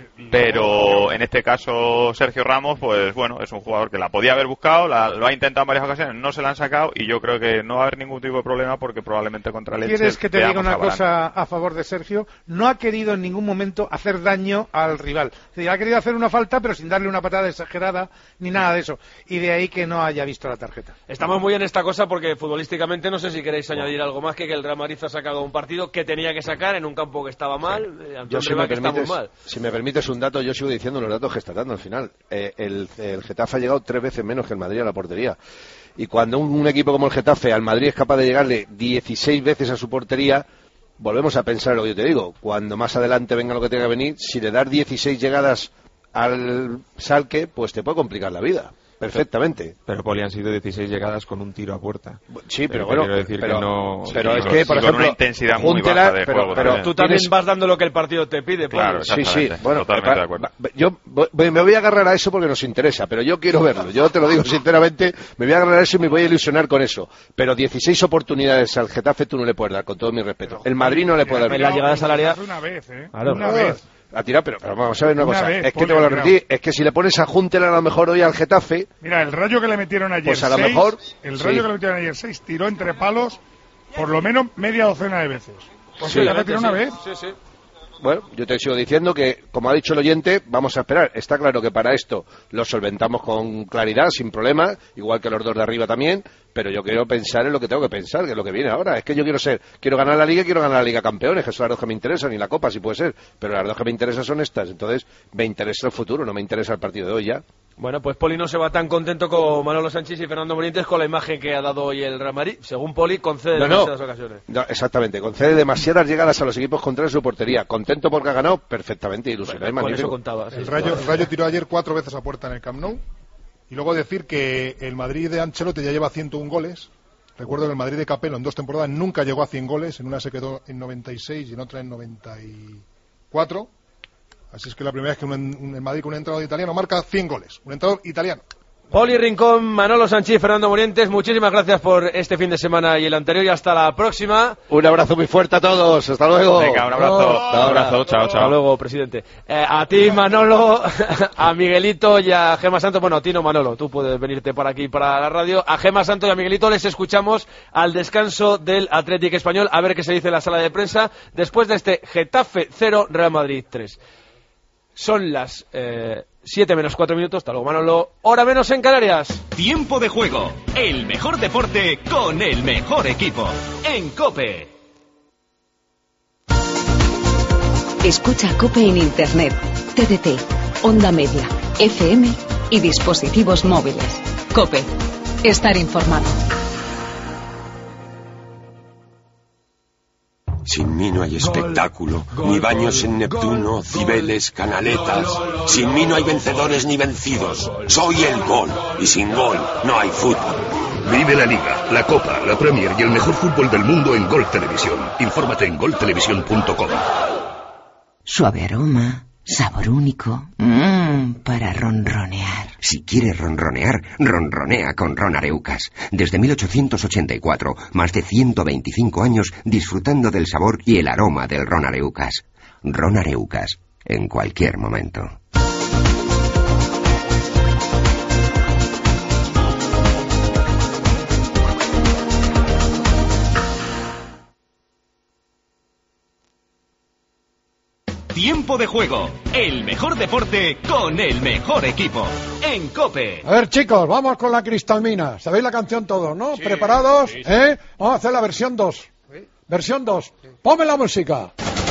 Pero en este caso Sergio Ramos, pues bueno, es un jugador que la podía haber buscado, la, lo ha intentado en varias ocasiones, no se la han sacado y yo creo que no va a haber ningún tipo de problema porque probablemente contra el Elche. ¿Quieres que te diga una a cosa a favor de Sergio? No ha querido en ningún momento hacer daño al rival. Es decir, ha querido hacer una falta, pero sin darle una patada exagerada ni nada de eso. Y de ahí que no haya visto la tarjeta. Estamos muy en esta cosa porque futbolísticamente no sé si queréis añadir algo más que que el Real Madrid ha sacado un partido que tenía que sacar en un campo que estaba mal. Sí. Eh, yo, si me, permites, mal. si me permites un dato, yo sigo diciendo los datos que está dando al final. Eh, el, el Getafe ha llegado tres veces menos que el Madrid a la portería. Y cuando un, un equipo como el Getafe al Madrid es capaz de llegarle dieciséis veces a su portería, volvemos a pensar lo que yo te digo. Cuando más adelante venga lo que tenga que venir, si le das dieciséis llegadas al Schalke, pues te puede complicar la vida. Perfectamente. Pero, pero Poli, han sido dieciséis llegadas con un tiro a puerta. Sí, pero, pero bueno, quiero decir pero, que no, pero sí, es que, por con ejemplo, una intensidad muy júntela, baja de pero, juego. Pero, también. Tú también tienes... vas dando lo que el partido te pide, Poli. Claro, sí, sí. Bueno, totalmente de acuerdo. Yo voy, me voy a agarrar a eso porque nos interesa, pero yo quiero verlo. Yo te lo digo sinceramente, me voy a agarrar a eso y me voy a ilusionar con eso. Pero dieciséis oportunidades al Getafe tú no le puedes dar, con todo mi respeto. El Madrid no le puede dar. La llegada salarial. Una vez, ¿eh? Claro. Una vez. A tirar, pero, pero vamos a ver una, Una cosa. vez, es que te voy a repetir, es que si le pones a Huntelaar a lo mejor hoy al Getafe. Mira, el Rayo que le metieron ayer pues a lo seis, mejor, el sí. Rayo que le metieron ayer seis tiró entre palos por lo menos media docena de veces. Pues Sí. ya le tiró una Sí, vez. sí, sí. Bueno, yo te sigo diciendo que, como ha dicho el oyente, vamos a esperar. Está claro que para esto lo solventamos con claridad, sin problema, igual que los dos de arriba también, pero yo quiero pensar en lo que tengo que pensar, que es lo que viene ahora. Es que yo quiero ser, quiero ganar la Liga y quiero ganar la Liga Campeones, que son las dos que me interesan, y la Copa si puede ser, pero las dos que me interesan son estas. Entonces, me interesa el futuro, no me interesa el partido de hoy ya. Bueno, pues Poli no se va tan contento como Manolo Sánchez y Fernando Morientes con la imagen que ha dado hoy el Real Madrid. Según Poli, concede No, no. demasiadas ocasiones. No, exactamente, concede demasiadas llegadas a los equipos contrarios en su portería. Contento porque ha ganado, perfectamente ilusionado. Bueno, con eso contaba. Sí. El Rayo, el Rayo tiró ayer cuatro veces a puerta en el Camp Nou. Y luego decir que el Madrid de Ancelotti ya lleva ciento uno goles. Recuerdo que el Madrid de Capello en dos temporadas nunca llegó a cien goles. En una se quedó en noventa y seis y en otra en noventa y cuatro. Así es que la primera vez que un, un, el Madrid con un entrenador italiano marca cien goles. Un entrenador italiano. Poli Rincón, Manolo Sánchez, Fernando Morientes, muchísimas gracias por este fin de semana y el anterior y hasta la próxima. Un abrazo muy fuerte a todos, hasta luego. Venga, un abrazo. Un abrazo, chao, Hasta chao. luego, presidente. Eh, a ti, Manolo, a Miguelito y a Gema Santos. Bueno, a ti no, Manolo, tú puedes venirte para aquí, para la radio. A Gema Santos y a Miguelito les escuchamos al descanso del Athletic Español, a ver qué se dice en la sala de prensa después de este Getafe cero, Real Madrid tres. Son las eh, siete menos cuatro minutos, hasta luego, Manolo. Hora menos en Canarias. Tiempo de juego, el mejor deporte con el mejor equipo. En COPE. Escucha COPE en Internet, T D T, Onda Media, F M y dispositivos móviles. COPE. Estar informado. Sin mí no hay espectáculo, ni baños en Neptuno, Cibeles, Canaletas. Sin mí no hay vencedores ni vencidos. Soy el gol, y sin gol no hay fútbol. Vive la Liga, la Copa, la Premier y el mejor fútbol del mundo en Gol Televisión. Infórmate en gol televisión punto com. Suave aroma, sabor único, mmm, para ronronear. Si quieres ronronear, ronronea con Ron Areucas. Desde mil ochocientos ochenta y cuatro, más de ciento veinticinco años disfrutando del sabor y el aroma del Ron Areucas. Ron Areucas, en cualquier momento. Tiempo de juego, el mejor deporte con el mejor equipo. En COPE. A ver, chicos, vamos con la cristalmina. ¿Sabéis la canción todos, no? Sí, ¿Preparados? sí, sí. ¿Eh? Vamos a hacer la versión dos. Versión dos. Ponme la música.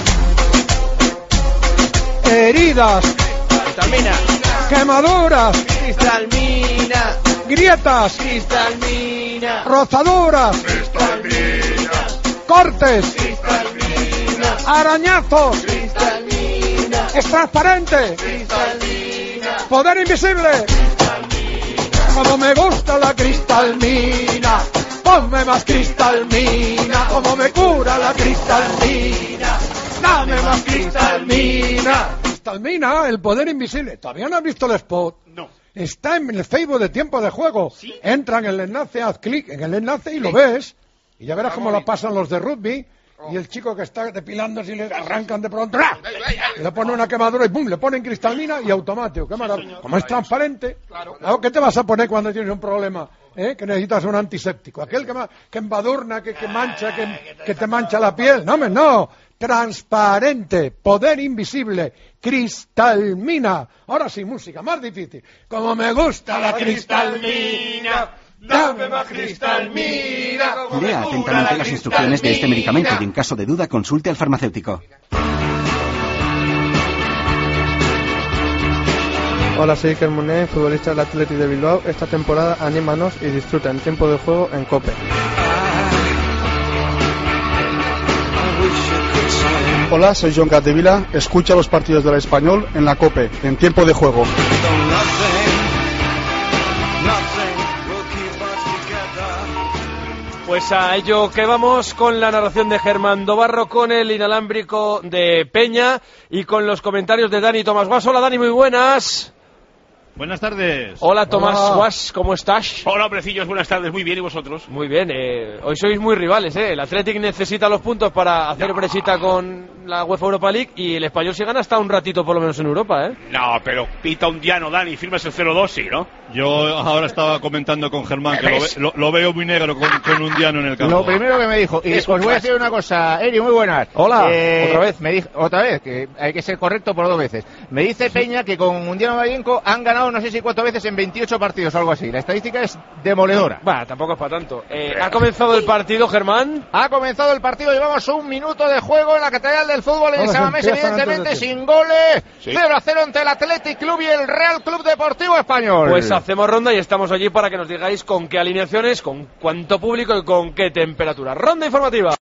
Heridas. Cristalmina. Quemaduras. Cristalmina. Grietas. Cristalmina. Rozaduras. Cristalmina. Cortes. Cristalmina. Arañazos. Cristalmina. Es transparente. Cristalmina. Poder invisible. Como me gusta la cristalmina. Ponme más cristalmina. Como me cura la cristalmina. Dame más cristalmina. Cristalmina, el poder invisible. ¿Todavía no has visto el spot? No. Está en el Facebook de Tiempo de Juego. ¿Sí? Entra en el enlace, haz clic en el enlace y lo ves. Y ya verás cómo lo pasan los de rugby. Y el chico que está depilándose y le arrancan de pronto. ¡Ah! Y le pone una quemadura y ¡pum! Le ponen cristalina y automático. ¡Qué maravilla! Como es transparente, claro, ¿qué te vas a poner cuando tienes un problema? ¿Eh? Que necesitas un antiséptico. Aquel que, ma que embadurna, que, que mancha, que, que te mancha la piel. No, me no. Transparente, poder invisible, cristalmina. Ahora sí, música más difícil. Como me gusta la cristalmina. Dame más cristalmina. Lea atentamente las instrucciones de este medicamento y en caso de duda consulte al farmacéutico. Hola, soy Iker Muniain, futbolista del Athletic de Bilbao. Esta temporada anímanos y disfruta en Tiempo de Juego en COPE. Hola, soy John Capdevila. Escucha los partidos del Español en la COPE, en Tiempo de Juego. Pues a ello que vamos con la narración de Germán Dobarro, con el inalámbrico de Peña y con los comentarios de Dani Tomás Guas. Hola Dani, muy buenas. Buenas tardes. Hola Tomás Guas, ¿cómo estás? Hola, hombrecillos, buenas tardes, muy bien, ¿y vosotros? Muy bien, eh, hoy sois muy rivales, ¿eh? El Athletic necesita los puntos para hacer brechita con la UEFA Europa League y el Español si gana está un ratito por lo menos en Europa, ¿eh? No, pero pita un diano, Dani, firmas el cero dos, sí, ¿no? Yo ahora estaba comentando con Germán que lo, ve, lo, lo veo muy negro con, con un diano en el campo. Lo primero que me dijo, y os voy a decir una cosa, Eri, muy buenas. Hola, eh, otra vez. Me dijo, otra vez, que hay que ser correcto por dos veces. Me dice Peña que con Mundiano Mayenco han ganado no sé si cuatro veces en veintiocho partidos o algo así. La estadística es demoledora. Bueno, tampoco es para tanto. Eh, ¿Ha comenzado el partido, Germán? Ha comenzado el partido, llevamos un minuto de juego en la Catedral del Fútbol en Samamés, evidentemente sin goles. Sí. cero a cero entre el Athletic Club y el Real Club Deportivo Español. Pues hacemos ronda y estamos allí para que nos digáis con qué alineaciones, con cuánto público y con qué temperatura. Ronda informativa.